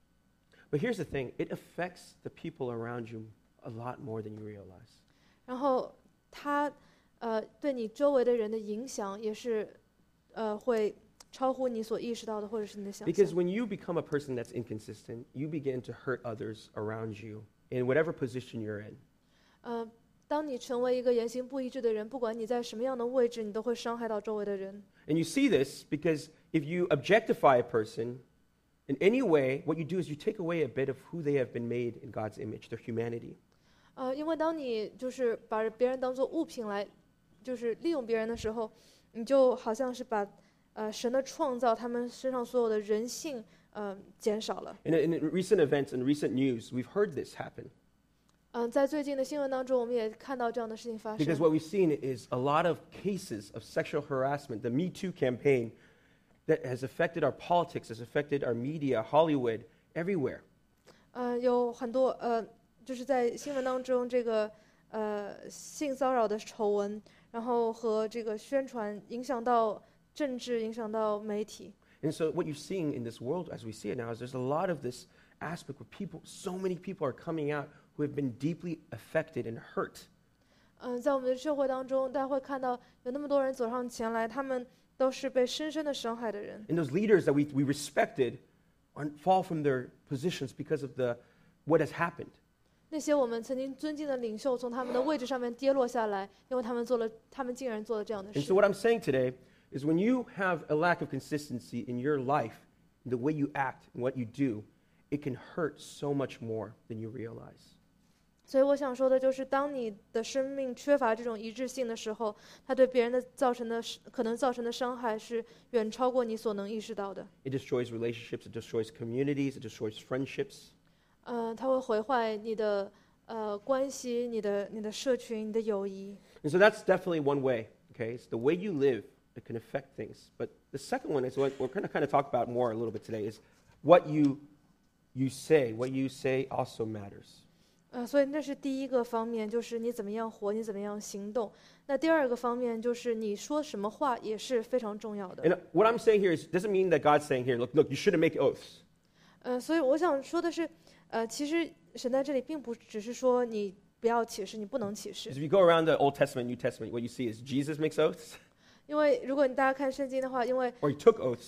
But here's the thing, it affects the people around you a lot more than you realize. 然后它呃对你周围的人的影响也是呃会超乎你所意识到的，或者是你的想 Because 象。 when you become a person that's inconsistent, you begin to hurt others around you in whatever position you're in. 呃，当你成为一个言行不一致的人，不管你在什么样的位置，你都会伤害到周围的人。 And you see this because if you objectify a person in any way, what you do is you take away a bit of who they have been made in God's image, their humanity. 呃，因为当你就是把别人当做物品来，就是利用别人的时候，你就好像是把呃神的创造他们身上所有的人性，呃减少了。 In, in recent events and recent news, we've heard this happen. 嗯、在最近的新闻当中，我们也看到这样的事情发 Because 生。 what we've seen is a lot of cases of sexual harassment, the Me Too campaign that has affected our politics, has affected our media, Hollywood, everywhere. 呃，有很多呃，就是在新闻当中这个呃性骚扰的丑闻，然后和这个宣传影响到政治，影响到媒体。 And so what you're seeing in this world as we see it now is there's a lot of this aspect where people, so many people are coming out who have been deeply affected and hurt. 嗯、在我们的社会当中，大家会看到有那么多人走上前来，他们都是被深深的伤害的人。 And those leaders that we, we respected are, fall from their positions because of the, what has happened. 那些我们曾经尊敬的领袖，从他们的位置上面跌落下来，因为他们做了，他们竟然做了这样的 And 事 so。what I'm saying today is when you have a lack of consistency in your life, in the way you act and what you do, it can hurt so much more than you realize. 所以我想说的就是，当你的生命缺乏这种一致性的时候，它对别人的造成的可能造成的伤害是远超过你所能意识到的。 It destroys relationships, it destroys communities, it destroys friendships. 呃，它会毁坏你的呃关系、你的你的社群、你的友谊。 And so that's definitely one way, okay? It's the way you live that can affect things. But the second one is what we're going to kind of talk about more a little bit today is what you, you say. What you say also matters. 呃，所以那是第一个方面，就是你怎么样活，你怎么样行动。那第二个方面就是你说什么话也是非常重要的。 And what I'm saying here is doesn't mean that God's saying here, look, look, you shouldn't make oaths. 呃，所以我想说的是，呃，其实神在这里并不只是说你不要起誓，你不能起誓 Because，if you go around the Old Testament, New Testament, what you see is Jesus makes oaths, 因为如果你大家看圣经的话，因为 or he took oaths.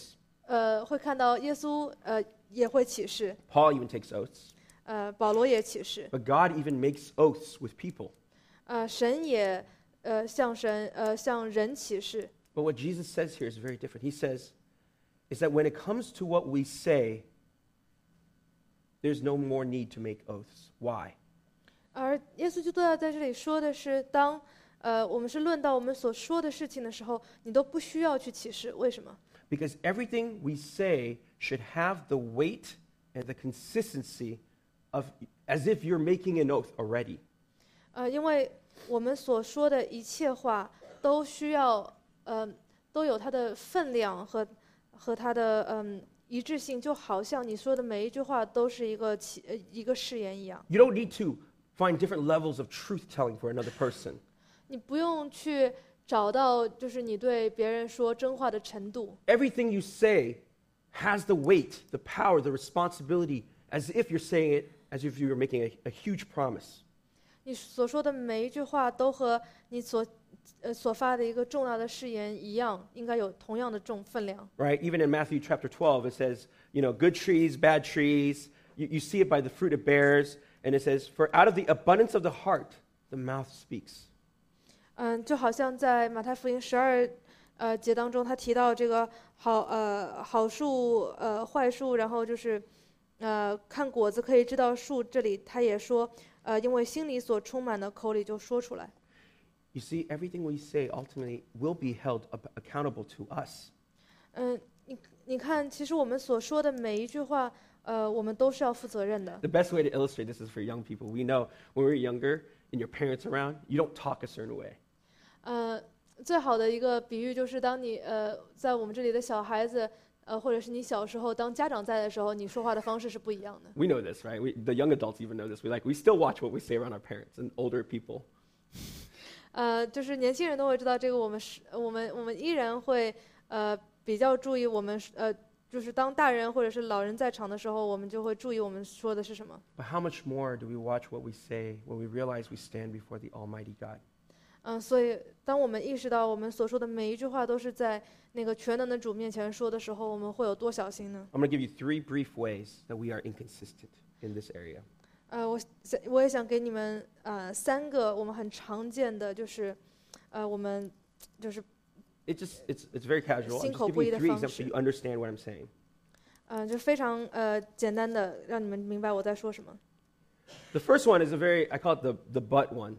呃会看到耶稣呃也会起誓， Paul even takes oaths. 呃保罗也起誓， But God even makes oaths with people. 呃神也呃向神呃向人起誓。 But what Jesus says here is very different. He says, is that when it comes to what we say, there's no more need to make oaths. Why? 而耶稣基督要在这里说的是，当呃我们是论到我们所说的事情的时候，你都不需要去起誓。为什么？ Because everything we say should have the weight and the consistency of as if you're making an oath already. 呃，因为我们所说的一切话都需要呃都有它的分量和和它的嗯一致性，就好像你说的每一句话都是一个起呃一个誓言一样。 You don't need to find different levels of truth telling for another person. 你不用去找到就是你对别人说真话的程度。 Everything you say has the weight, the power, the responsibility, as if you're saying it as if you were making a, a huge promise. 你所说的每一句话都和你所呃所发的一个重大的誓言一样，应该有同样的重分量。 Right? Even in Matthew chapter twelve, it says, you know, good trees, bad trees. You, you see it by the fruit it bears. And it says, for out of the abundance of the heart, the mouth speaks. 嗯，就好像在马太福音十二呃节当中，他提到这个好呃好树呃坏树，然后就是呃看果子可以知道树。这里他也说，呃，因为心里所充满的，口里就说出来。 You see, everything we say ultimately will be held ab- accountable to us. 嗯，你你看，其实我们所说的每一句话，呃，我们都是要负责任的。 The best way to illustrate this is for young people. We know when we're younger and your parents around, you don't talk a certain way. 呃，最好的一个比喻就是当你呃在我们这里的小孩子，呃，或者是你小时候当家长在的时候，你说话的方式是不一样的。 We know this, right? We, the young adults even know this. We like we still watch what we say around our parents and older people. 呃，就是年轻人都会知道这个，我们是，我们我们依然会呃比较注意我们呃，就是当大人或者是老人在场的时候，我们就会注意我们说的是什么。 But how much more do we watch what we say when we realize we stand before the Almighty God? 嗯、所以当我们意识到我们所说的每一句话都是在那个全能的主面前说的时候，我们会有多小心呢？ I'm going to give you three brief ways that we are inconsistent in this area. 呃，我想我也想给你们呃三个我们很常见的，就是呃我们就是 It just it's it's very casual. I'm just 心口 giving 不一 you 的 three 方 examples so 式。 you understand what I'm saying. 呃就非常呃简单的让你们明白我在说什么。 The first one is a very I call it the the but one.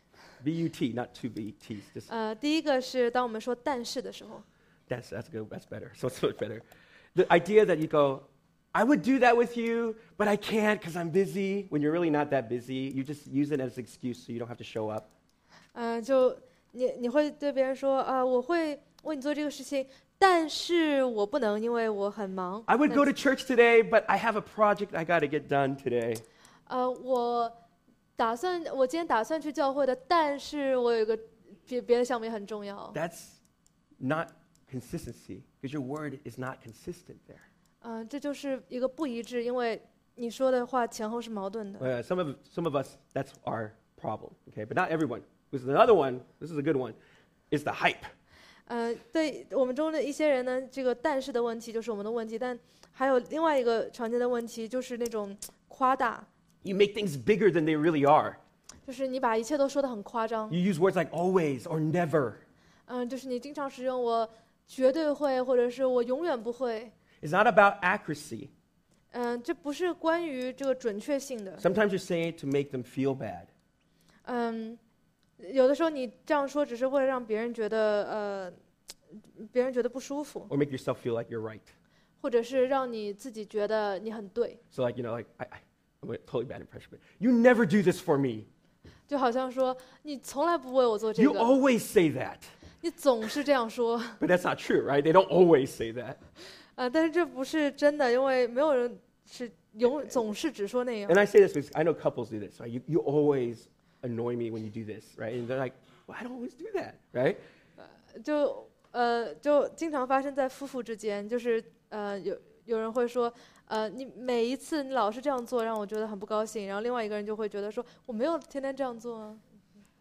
B U T, not two B T's. Just 呃，第一个是当我们说但是的时候， that's that's good. That's better. So it's much better. The idea that you go, I would do that with you, but I can't because I'm busy. When you're really not that busy, you just use it as an excuse so you don't have to show up. 呃，就你你会对别人说啊、我会为你做这个事情，但是我不能，因为我很忙。 I would 那 go to church today, but I have a project I got to get done today. 呃，我打算我今天打算去教会的，但是我有一个别别的项目也很重要。 That's not consistency because your word is not consistent there. 嗯、这就是一个不一致，因为你说的话前后是矛盾的。 Uh, some of some of us, that's our problem. Okay, but not everyone. This is another one. This is a good one. Is the hype. 呃，对我们中的一些人呢，这个但是的问题就是我们的问题，但还有另外一个常见的问题就是那种夸大， You make things bigger than they really are. 就是你把一切都说得很夸张。 You use words like always or never. 嗯，就是你经常使用我绝对会，或者是我永远不会。 It's not about accuracy. 嗯，这不是关于这个准确性的。 Sometimes you're saying it to make them feel bad. 嗯，有的时候你这样说只是为了让别人觉得呃，别人觉得不舒服， Or make yourself feel like you're right. 或者是让你自己觉得你很对。 So like, you know, like, I, I, I'm a totally bad impression, but you never do this for me. 就好像说你从来不为我做这 You 个， always say that. 你总是这样说。 But that's not true, right? They don't always say that. 呃，但是这不是真的，因为没有人是永总是只说那样 And。I say this because I know couples do this, right? You, you always annoy me when you do this, right? And they're like, well, I don't always do that, right? 就呃，就经常发生在夫妇之间，就是呃，有有人会说，呃，你每一次你老是这样做，让我觉得很不高兴。然后另外一个人就会觉得说，我没有天天这样做啊。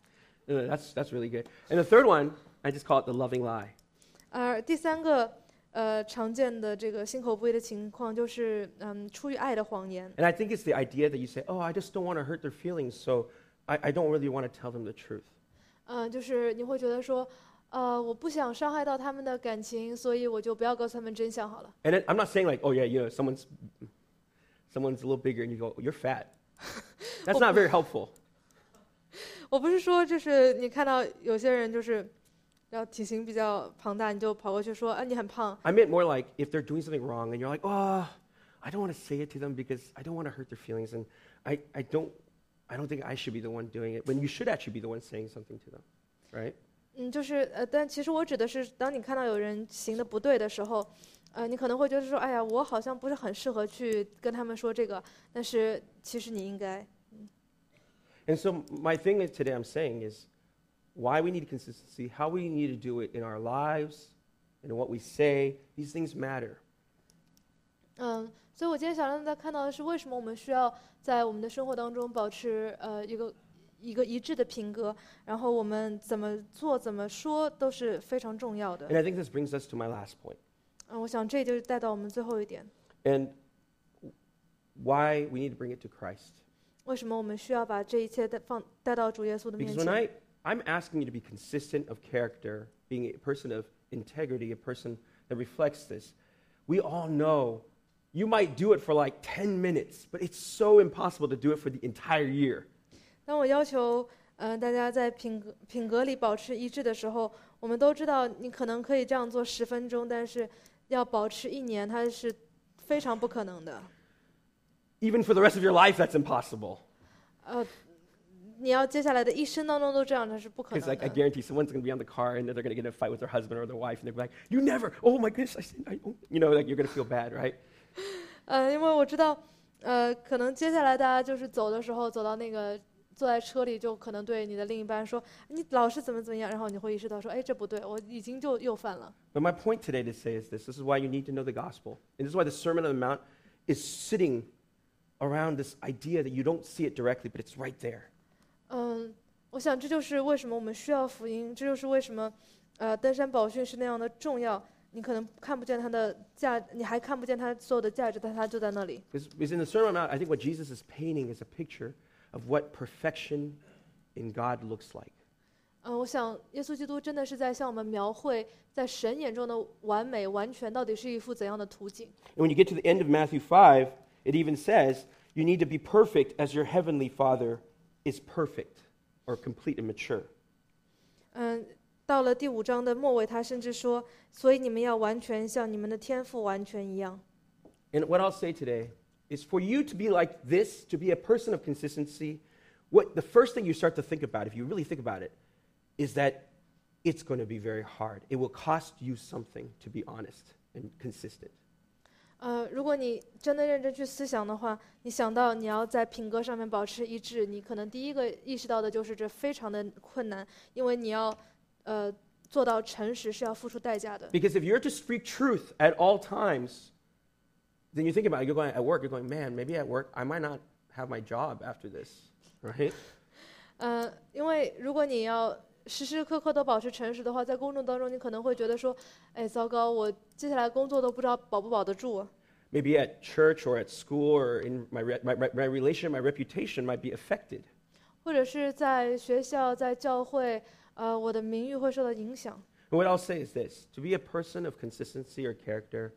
Uh, that's, that's really good. And the third one, I just call it the loving lie. 而第三个呃常见的这个心口不一的情况，就是嗯出于爱的谎言。 And I think it's the idea that you say, oh, I just don't want to hurt their feelings, so I, I don't really want to tell them the truth. 嗯、就是你会觉得说，呃，我不想伤害到他们的感情，所以我就不要告诉他们真相好了。 And it, I'm not saying like, oh yeah, you know, someone's someone's a little bigger, and you go, you're fat. That's not very helpful. 我不是说就是你看到有些人就是要体型比较庞大，你就跑过去说，啊，你很胖。 I meant more like if they're doing something wrong, and you're like, oh, I don't want to say it to them because I don't want to hurt their feelings, and I, I don't I don't think I should be the one doing it, when you should actually be the one saying something to them, right? 嗯，就是呃，但其实我指的是，当你看到有人行的不对的时候，呃，你可能会觉得说，哎呀，我好像不是很适合去跟他们说这个，但是其实你应该。 And so my thing is today I'm saying is why we need consistency, how we need to do it in our lives, and what we say. These things matter. 嗯，所以我今天想让大家看到的是，为什么我们需要在我们的生活当中保持呃一个一个一致的品格，然后我们怎么做、怎么说都是非常重要的。 And I think this brings us to my last point, 嗯，我想这就带到我们最后一点， and why we need to bring it to Christ. 为什么我们需要把这一切带放带到主耶稣的面 Because when 前？ I, I'm asking you to be consistent of character, being a person of integrity, a person that reflects this. We all know you might do it for like ten minutes, but it's so impossible to do it for the entire year. 当我要求呃大家在品格品格里保持一致的时候，我们都知道你可能可以这样做十分钟，但是要保持一年，它是非常不可能的。 Even for the rest of your life, that's impossible. 呃，你要接下来的一生当中都这样，这是不可 Because 能 like I 的。 guarantee someone's going to be on the car and then they're going to get in a fight with their husband or their wife, and they're like, "You never! Oh my goodness! I said, I, oh," you know, like you're going to feel bad, right? 呃，因为我知道，呃，可能接下来大家就是走的时候，走到那个坐在车里，就可能对你的另一半说，你老是怎么怎么样，然后你会意识到说，哎，这不对，我已经就又犯了。 But my point today to say is this: this is why you need to know the gospel, and this is why the Sermon on the Mount is sitting around this idea that you don't see it directly, but it's right there. 嗯，我想这就是为什么我们需要福音，这就是为什么，呃，登山宝训是那样的重要。你可能看不见它的价，你还看不见它所有的价值，但它就在那里。 Because, because in the Sermon on the Mount, I think what Jesus is painting is a picture of what perfection in God looks like. 嗯，我想耶稣基督真的是在向我们描绘，在神眼中的完美、完全到底是一幅怎样的图景。 And when you get to the end of Matthew five, it even says you need to be perfect as your heavenly Father is perfect or complete and mature. 嗯，到了第五章的末尾，他甚至说：“所以你们要完全像你们的天父完全一样。” And what I'll say today is for you to be like this, to be a person of consistency, what the first thing you start to think about, if you really think about it, is that it's going to be very hard. It will cost you something to be honest and consistent. 呃，如果你真的认真去思想的话，你想到你要在品格上面保持一致，你可能第一个意识到的就是这非常的困难，因为你要呃做到诚实是要付出代价的。 Because if you're to speak truth at all times, then you think about it, you're going at work, you're going, man, maybe at work I might not have my job after this, right? 呃，因为如果你要时时刻刻都保持诚实的话，在工作当中你可能会觉得说，哎，糟糕，我接下来工作都不知道保不保得住。 Maybe at church or at school or in my, re- my, my, my relation, my reputation might be affected. 或者是在学校、在教会，呃，我的名誉会受到影响。 And what I'll say is this: to be a person of consistency or character,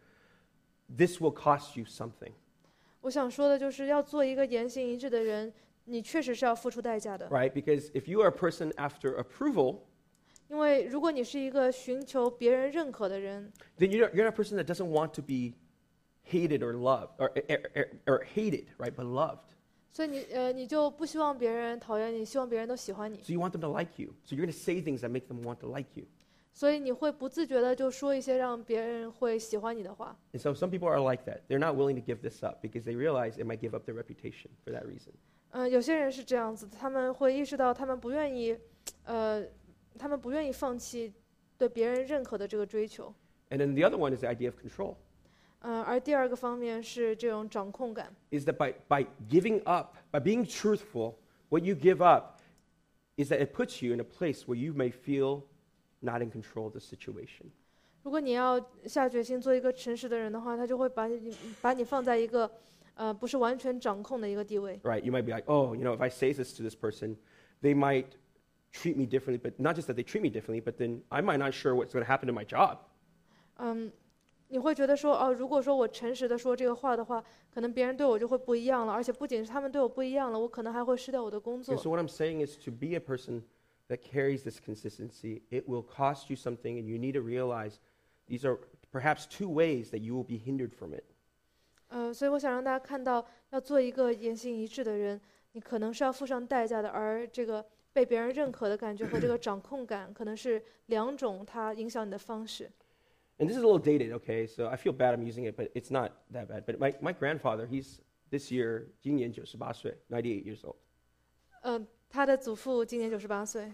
this will cost you something. 我想说的就是要做一个言行一致的人，你确实是要付出代价的。 Right? Because if you are a person after approval, 因为如果你是一个寻求别人认可的人， then you're, you're not a person that doesn't want to be hated or loved, or, or, or, or hated, right? But loved. 所以你呃你就不希望别人讨厌你，希望别人都喜欢你， So you want them to like you. So you're going to say things that make them want to like you. 所以你会不自觉的就说一些让别人会喜欢你的话。 And so some people are like that. They're not willing to give this up because they realize it might give up their reputation for that reason. 嗯、有些人是这样子的，他们会意识到他们不愿意，呃，他们不愿意放弃对别人认可的这个追求。 And then the other one is the idea of control. 嗯、而第二个方面是这种掌控感。 Is that by, by giving up, by being truthful, what you give up is that it puts you in a place where you may feel not in control of the situation. 如果你要下决心做一个诚实的人的话，他就会把你把你放在一个呃不是完全掌控的一个地位。 Right? You might be like, oh, you know, if I say this to this person, they might treat me differently, but not just that they treat me differently, but then I might not sure what's going to happen to my job. 嗯，你会觉得说哦，如果说我诚实的说这个话的话，可能别人对我就会不一样了，而且不仅是他们对我不一样了，我可能还会失掉我的工 And 作。 so what I'm saying is to be a person that carries this consistency, it will cost you something, and you need to realize these are perhaps two ways that you will be hindered from it. 呃，所以我想让大家看到，要做一个言行一致的人，你可能是要付上代价的，而这个被别人认可的感觉和这个掌控感，可能是两种它影响你的方式。 And this is a little dated, okay? So I feel bad I'm using it, but it's not that bad. But my, my grandfather, he's this year, 今年九十八岁, ninety-eight years old. 嗯，他的祖父今年九十八岁。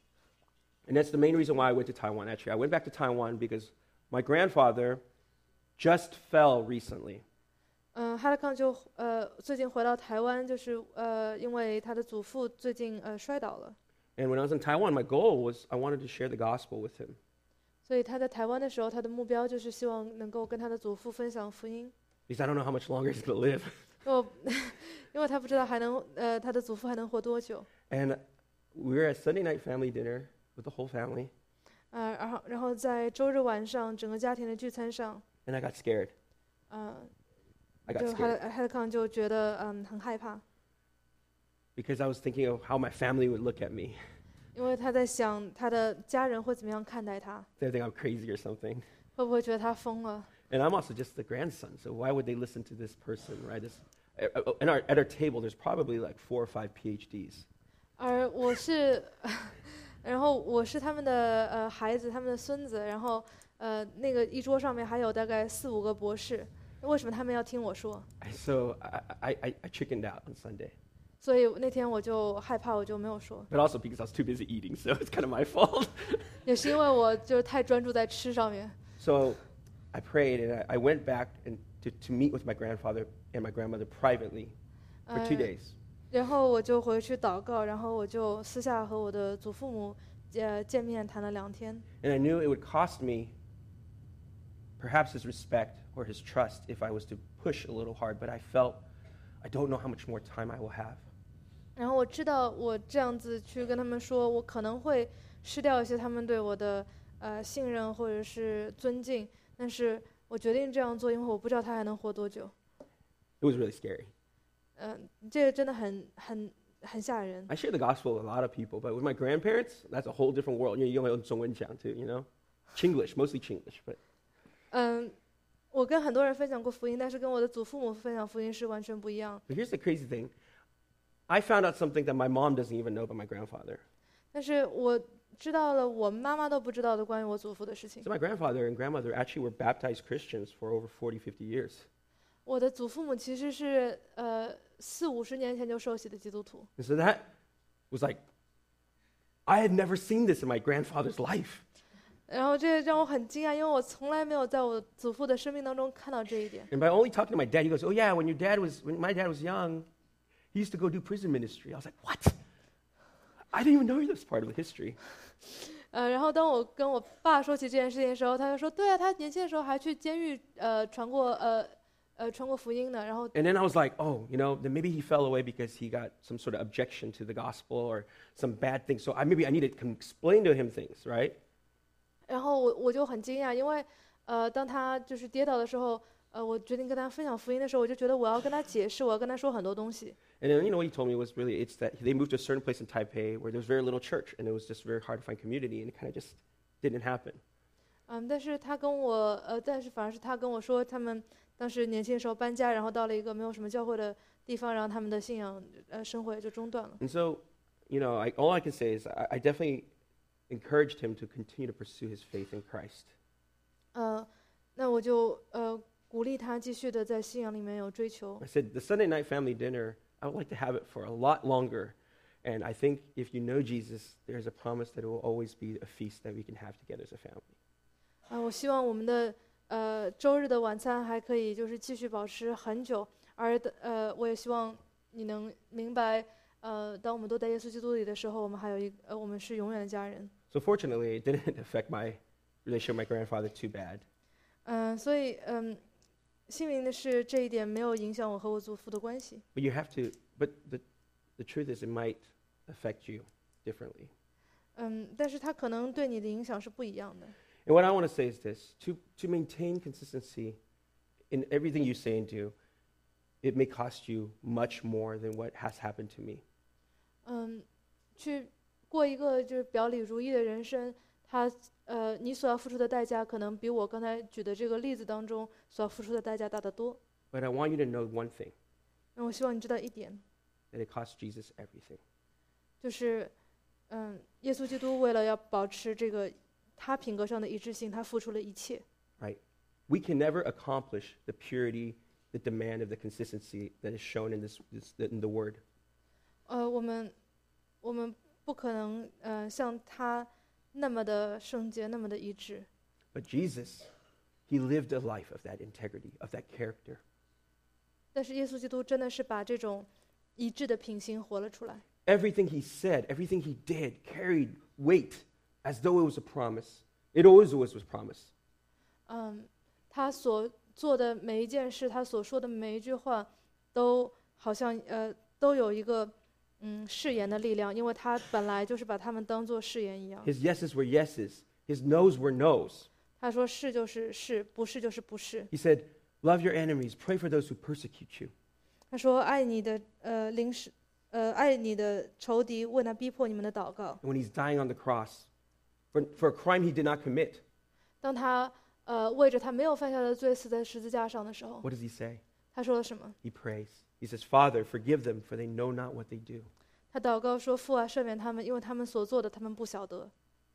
And that's the main reason why I went to Taiwan. Actually, I went back to Taiwan because my grandfather just fell recently. 嗯，哈德康就呃最近回到台湾，就是呃因为他的祖父最近呃摔倒了， And when I was in Taiwan, my goal was I wanted to share the gospel with him. 所以他在台湾的时候，他的目标就是希望能够跟他的祖父分享福音。 Because I don't know how much longer he's going to live. 因为因为他不知道还能呃他的祖父还能活多久。 And we were at Sunday night family dinner with the whole family, 呃，然后然后在周日晚上整个家庭的聚餐上， and I got scared. 呃， I got 就哈 scared 德哈德康就觉得嗯很害怕， because I was thinking of how my family would look at me. 因为他在想他的家人会怎么样看待他， They think I'm crazy or something. 会不会觉得他疯了？ And I'm also just the grandson, so why would they listen to this person, right? This, uh, uh, in our, at our table, there's probably like four or five P H Ds. 而我是，然后我是他们的呃孩子，他们的孙子，然后呃那个一桌上面还有大概四五个博士，为什么他们要听我说？ So I, I, I chickened out on Sunday, 所以那天我就害怕，我就没有说， but also because I was too busy eating, so it's kind of my fault. 也是因为我就太专注在吃上面。 So I prayed, and I, I went back and to, to meet with my grandfather and my grandmother privately for two 呃 days. 然后我就回去祷告，然后我就私下和我的祖父母呃见面谈了两天。 And I knew it would cost me perhaps his respect or his trust if I was to push a little hard, but I felt I don't know how much more time I will have. 然后我知道我这样子去跟他们说，我可能会失掉一些他们对我的呃信任或者是尊敬，但是我决定这样做，因为我不知道他还能活多久。 It was really scary. 嗯、这个真的很很很吓人。 I share the gospel with a lot of people, but with my grandparents, that's a whole different world. You know, 用用中文讲 too, you know? Chinglish, mostly Chinglish, but 嗯，我跟很多人分享过福音，但是跟我的祖父母分享福音是完全不一样。 but here's the crazy thing. I found out something that my mom doesn't even know about my grandfather. 但是我知道了我妈妈都不知道的关于我祖父的事情 So。my grandfather and grandmother actually were baptized Christians for over forty, fifty years. 我的祖父母其实是呃四五十年前就受洗的基督徒， And so that was like, I had never seen this in my grandfather's life. 然后这让我很惊讶，因为我从来没有在我祖父的生命当中看到这一点。 And by only talking to my dad, he goes, oh yeah, when your dad was, when my dad was young, he used to go do prison ministry. I was like, what? I didn't even know this part of the history. 呃，然后当我跟我爸说起这件事情的时候，他就说：“对啊，他年轻的时候还去监狱呃传过呃呃传过福音呢。”然后 And then I was like, oh, you know, then maybe he fell away because he got some sort of objection to the gospel or some bad thing. So I, maybe I need to com- explain to him things, right? 然后我我就很惊讶，因为呃当他就是跌倒的时候，呃我决定跟他分享福音的时候，我就觉得我要跟他解释，我要跟他说很多东西。 And then, you know, what he told me was really, it's that they moved to a certain place in Taipei where there was very little church, and it was just very hard to find community, and it kind of just didn't happen. 嗯，但是他跟我呃，但是反而是他跟我说，他们当时年轻的时候搬家，然后到了一个没有什么教会的地方，然后他们的信仰呃生活也就中断了。 And so, you know, I, all I can say is I, I definitely encouraged him to continue to pursue his faith in Christ. 呃，那我就呃鼓励他继续的在信仰里面有追求。 I said, the Sunday night family dinner, I would like to have it for a lot longer. And I think if you know Jesus, there's a promise that it will always be a feast that we can have together as a family. 啊、我希望我们的呃周日的晚餐还可以就是继续保持很久，而的呃我也希望你能明白，呃当我们都在耶稣基督里的时候，我们还有一呃我们是永远的家人。 So fortunately, it didn't affect my relationship with my grandfather too bad. 嗯、所以嗯，幸运的是这一点没有影响我和我祖父的关系。 But you have to, but the, the truth is it might affect you differently. 嗯，但是它可能对你的影响是不一样的。 And what I want to say is this, to, to maintain consistency in everything you say and do, it may cost you much more than what has happened to me. 嗯，去过一个就是表里如一的人生，他呃，你所要付出的代价可能比我刚才举的这个例子当中所要付出的代价大得多。 But I want you to know one thing, 那我希望你知道一点， that it cost Jesus everything. 就是嗯，耶稣基督为了要保持这个他品格上的一致性，他付出了一切。 Right? We can never accomplish the purity, the demand of the consistency that is shown in this, this in the Word. 呃，我们我们不可能呃像他那么的圣洁，那么的一致。 But Jesus, he lived a life of that integrity, of that character. 但是耶稣基督真的是把这种一致的品行活了出来。 Everything he said, everything he did carried weight as though it was a promise. It always, always was promise. 嗯，他所做的每一件事，他所说的每一句话，都好像呃都有一个嗯誓言的力量，因为他本来就是把他们当做誓言一样。 His yeses were yeses. His no's were no's. 他说是就是是，不是就是不是。 He said, love your enemies, pray for those who persecute you. 他说爱你的呃临时呃爱你的仇敌，为那逼迫你们的祷告。 And when he's dying on the cross for, for a crime he did not commit, 当他呃为着他没有犯下的罪死在十字架上的时候， what does he say? 他说了什么？ He prays. He says, Father, forgive them, for they know not what they do. 他祷告说：“父啊，赦免他们，因为他们所做的，他们不晓得。”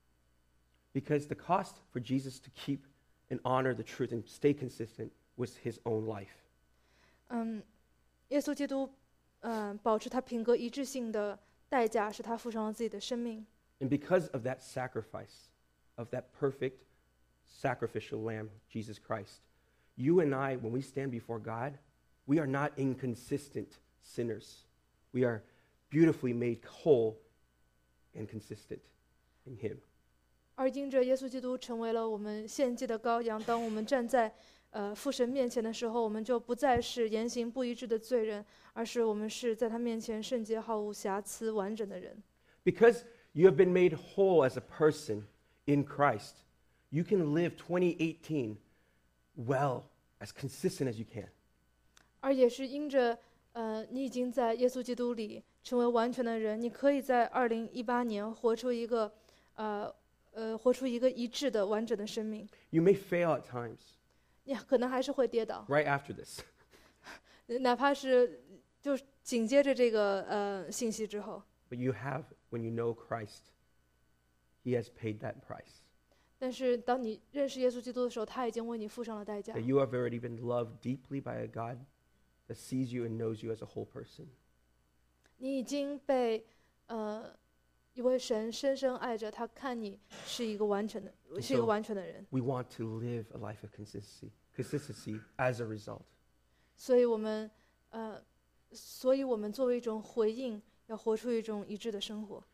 Because the cost for Jesus to keep and honor the truth and stay consistent was his own life. 嗯，耶稣基督，嗯、保持他品格一致性的代价是他付上了自己的生命。 And because of that sacrifice, of that perfect sacrificial lamb, Jesus Christ, you and I, when we stand before God, we are not inconsistent sinners. We are beautifully made whole and consistent in him. 而因着耶稣基督成为了我们献祭的羔羊，当我们站在呃父神面前的时候，我们就不再是言行不一致的罪人，而是我们是在他面前圣洁、毫无瑕疵、完整的人。 Because you have been made whole as a person in Christ, you can live twenty eighteen well, as consistent as you can. 而也是因着呃你已经在耶稣基督里成为完全的人，你可以在二零一八年活出一个呃呃活出一个一致的完整的生命。 You may fail at times. 你可能还是会跌倒， Right after this, 哪怕是就紧接着这个呃信息之后， but you have, when you know Christ, he has paid that price. 但是当你认识耶稣基督的时候，他已经为你付上了代价 That。you have already been loved deeply by a God that sees you and knows you as a whole person. 你已经被呃一位神深深爱着，他看你是一个完全的，是一个完全的人。 We want to live a life of consistency, consistency as a result. 所以我们呃，所以我们作为一种回应，要活出一种一致的生活。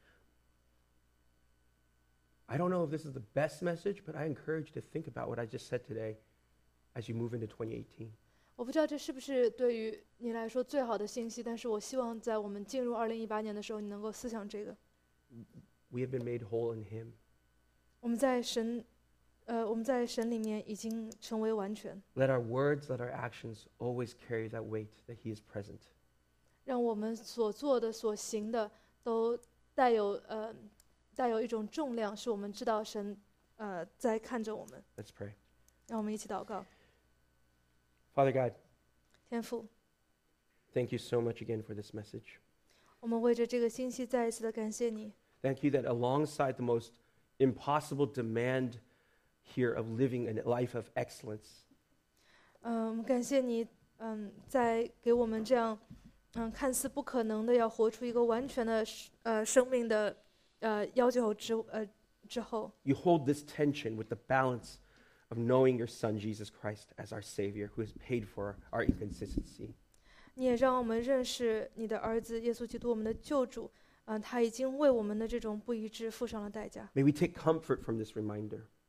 I don't know if this is the best message, but I encourage you to think about what I just said today as you move into twenty eighteen. 我不知道这是不是对于你来说最好的信息，但是我希望在我们进入二零一八年的时候，你能够思想这个。 We have been made whole in him. 我们在神，呃，我们在神里面已经成为完全。 Let our words, let our actions always carry that weight that he is present. 让我们所做的、所行的都带有呃带有一种重量，是我们知道神呃在看着我们。 Let's pray. 让我们一起祷告。 Father God, 天父， thank you so much again for this message. 我们为着这个信息再一次的感谢你。 Thank you that alongside the most impossible demand here of living a life of excellence, 嗯、我们感谢你，嗯，在给我们这样，嗯，看似不可能的要活出一个完全的呃生命的呃要求之呃之后， you hold this tension with the balance of knowing your Son, Jesus Christ, as our Savior, who has paid for our inconsistency. 你也让我们认识你的儿子耶稣基督，我们的救主。嗯、他已经为我们的这种不一致付上了代价。 May we take comfort from this reminder.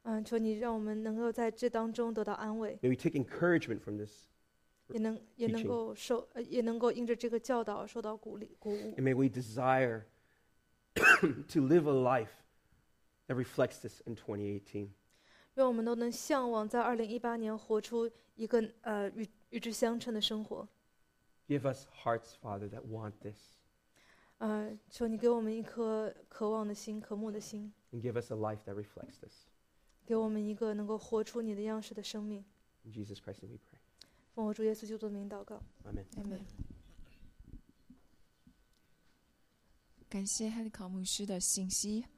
嗯，求你让我们能够在这当中得到安慰， May we take encouragement from this. 也能也能 teaching. 够受呃也能够因着这个教导受到鼓励鼓舞。 And may we desire to live a life that reflects this in twenty eighteen. 愿我们都能向往在二零一八年活出一个呃与与之相称的生活。 Give us hearts, Father, that want this. 呃，求你给我们一颗渴望的心、渴慕的心， And give us a life that reflects this. 给我们一个能够活出你的样式的生命。 In Jesus Christ name we pray. 奉我主耶稣基督的名祷告。 Amen. Amen。感谢汉考牧师的信息。